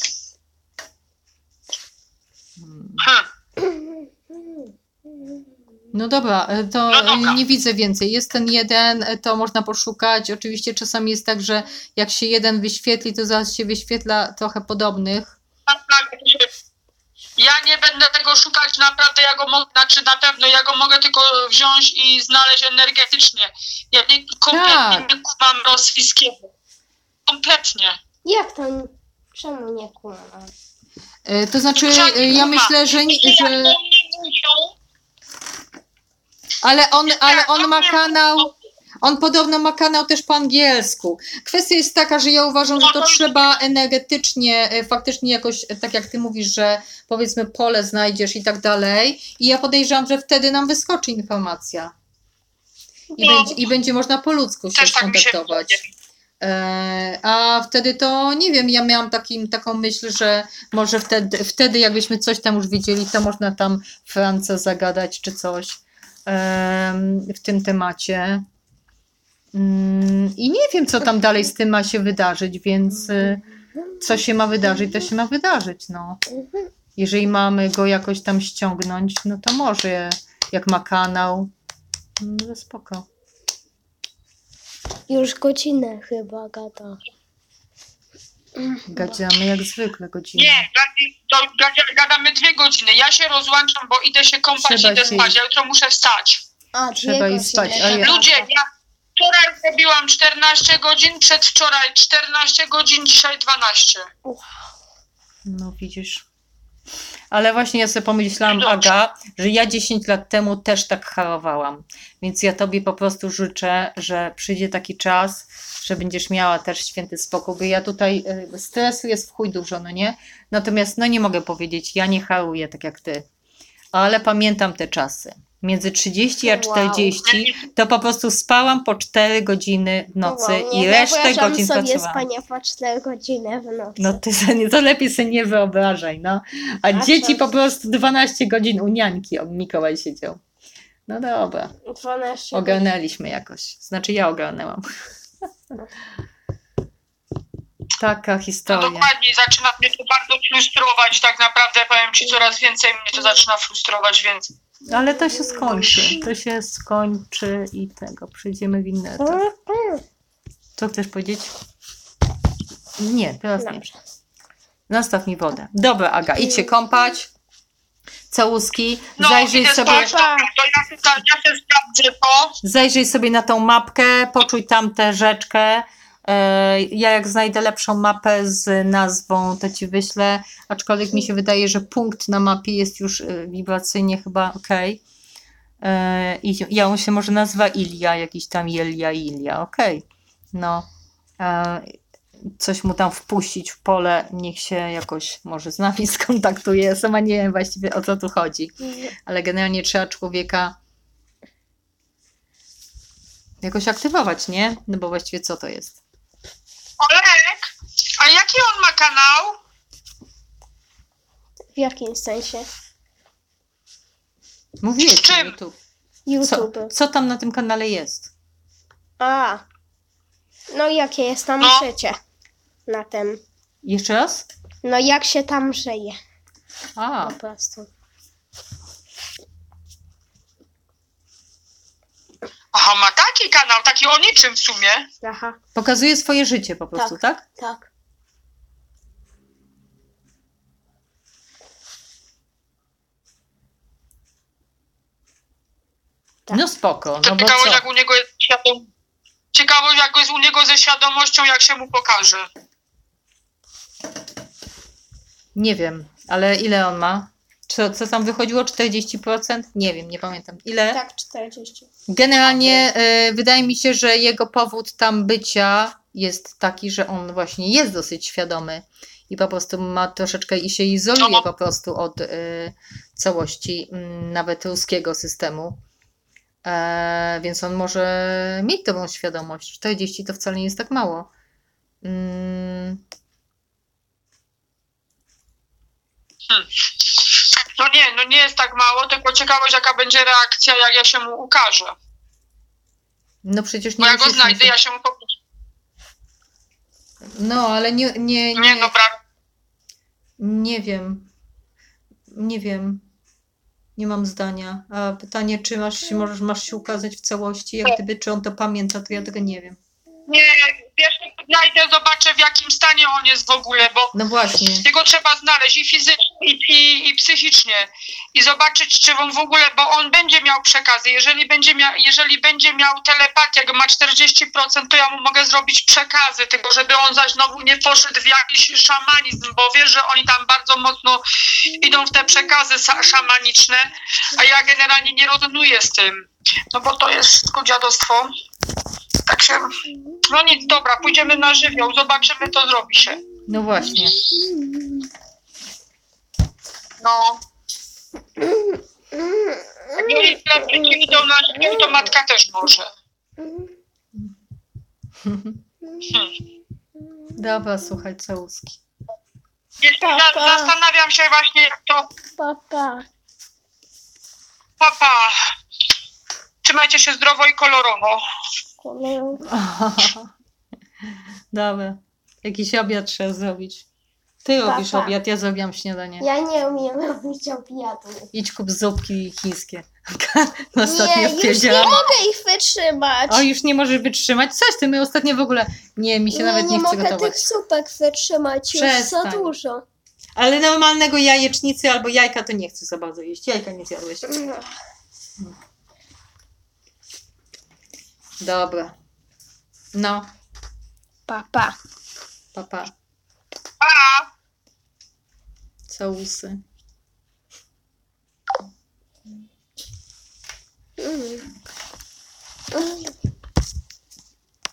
No dobra, to nie widzę więcej. Jest ten jeden, to można poszukać. Oczywiście czasami jest tak, że jak się jeden wyświetli, to zaraz się wyświetla trochę podobnych. Ja nie będę tego szukać, naprawdę ja go mogę, na pewno ja go mogę tylko wziąć i znaleźć energetycznie. Ja kompletnie nie kumam rosyjskiego. Kompletnie. Jak to? Czemu nie kumam? To znaczy, ja myślę, że ale on ma kanał. On podobno ma kanał też po angielsku. Kwestia jest taka, że ja uważam, że to trzeba energetycznie, faktycznie jakoś, tak jak ty mówisz, że powiedzmy pole znajdziesz i tak dalej. I ja podejrzewam, że wtedy nam wyskoczy informacja. I będzie można po ludzku się skontaktować. A wtedy to, nie wiem, ja miałam taką myśl, że może wtedy jakbyśmy coś tam już wiedzieli, to można tam Franca zagadać czy coś w tym temacie. I nie wiem, co tam dalej z tym ma się wydarzyć, więc co się ma wydarzyć, to się ma wydarzyć, no. Jeżeli mamy go jakoś tam ściągnąć, no to może, jak ma kanał, no spoko. Już godzinę chyba gada. Gadamy jak zwykle godzinę. Nie, gadamy 2 godziny. Ja się rozłączam, bo idę się kąpać, idę spać. Ja jutro muszę wstać. Trzeba iść spać. Ludzie, ja wczoraj robiłam 14 godzin, przedwczoraj 14 godzin, dzisiaj 12. No widzisz. Ale właśnie ja sobie pomyślałam, Aga, że ja 10 lat temu też tak harowałam. Więc ja tobie po prostu życzę, że przyjdzie taki czas, że będziesz miała też święty spokój, bo ja tutaj stresu jest w chuj dużo, no nie? Natomiast no nie mogę powiedzieć, ja nie haruję tak jak ty. Ale pamiętam te czasy. Między 30 a 40 to po prostu spałam po 4 godziny w nocy i resztę godzin sobie pracowałam. spania po 4 godziny w nocy. No to lepiej sobie nie wyobrażaj, no. A dzieci po prostu 12 godzin u niańki, Mikołaj siedział. No dobra. 12 ogarnęliśmy jakoś. Znaczy ja ogarnęłam. Taka historia. No dokładnie, zaczyna mnie to bardzo frustrować, tak naprawdę powiem ci, coraz więcej mnie to zaczyna frustrować, więc... Ale to się skończy i przejdziemy w inny etap. Co chcesz powiedzieć? Nie, teraz nie. Nastaw mi wodę. Dobra, Aga, idź się kąpać. Całuski. No, zajrzyj sobie. ja się sprawdzę to. Zajrzyj sobie na tą mapkę, poczuj tam tę rzeczkę. Ja jak znajdę lepszą mapę z nazwą, to ci wyślę, aczkolwiek mi się wydaje, że punkt na mapie jest już wibracyjnie chyba okej. I on się może nazywa Ilia, jakiś tam Ilia, okej. No, coś mu tam wpuścić w pole, niech się jakoś może z nami skontaktuje. Ja sama nie wiem właściwie, o co tu chodzi, ale generalnie trzeba człowieka jakoś aktywować, nie? No bo właściwie co to jest? Olek, a jaki on ma kanał? W jakim sensie? Mówię ci, czym? YouTube. YouTube. Co tam na tym kanale jest? No jakie jest tam No. życie na tym? Jeszcze raz? No jak się tam żyje A, po prostu. Aha, ma taki kanał, taki o niczym w sumie. Aha, pokazuje swoje życie po prostu, tak? tak. Tak. No spoko, To no bo ciekawość, co? jak u niego jest ciekawość, jak jest u niego ze świadomością, jak się mu pokaże. Nie wiem, ale ile on ma? Co tam wychodziło? 40%? Nie wiem, nie pamiętam. Ile? Tak, 40. Generalnie wydaje mi się, że jego powód tam bycia jest taki, że on właśnie jest dosyć świadomy i po prostu ma troszeczkę i się izoluje No. po prostu od całości nawet ruskiego systemu. Więc on może mieć tą świadomość. 40 to wcale nie jest tak mało. No nie jest tak mało, tylko ciekawość, jaka będzie reakcja, jak ja się mu ukażę. No przecież Bo nie ja go musisz znajdę, nic- ja się mu pokażę. No, ale Nie no, nie wiem. Nie wiem. Nie mam zdania. A pytanie, czy masz się ukazać w całości, jak gdyby, czy on to pamięta, to ja tego nie wiem. Nie, wiesz, znajdę, zobaczę w jakim stanie on jest w ogóle, bo No właśnie. jego trzeba znaleźć i fizycznie, i psychicznie. I zobaczyć, czy on w ogóle, bo on będzie miał przekazy. Jeżeli będzie miał telepatię, jak ma 40%, to ja mu mogę zrobić przekazy, tylko żeby on zaś znowu nie poszedł w jakiś szamanizm, bo wiesz, że oni tam bardzo mocno idą w te przekazy szamaniczne, a ja generalnie nie rezonuję z tym. No bo to jest wszystko dziadostwo. Tak się... No nic, dobra, pójdziemy na żywioł, zobaczymy, co zrobi się. No właśnie. No. Jak Julii idą na żywioł, to matka też może. Dobra, słuchaj, całuski. Zastanawiam się właśnie, jak to... Papa. Papa, trzymajcie się zdrowo i kolorowo. Dobra. Jakiś obiad trzeba zrobić. Ty robisz Papa. obiad, ja zrobiłam śniadanie. Ja nie umiem robić obiadu. Idź kup zupki chińskie. Ostatnio Nie, już nie wpierdziałam. mogę ich wytrzymać. O, już nie możesz wytrzymać? Coś ty, my ostatnio w ogóle... Nie, mi się nawet nie chce mogę gotować. tych supek wytrzymać, już za Przestań. dużo. Ale normalnego jajecznicy albo jajka to nie chcę za bardzo jeść. Jajka nie zjadłeś. No. Dobra. No, Papa. papa. A! Całusy. Mm.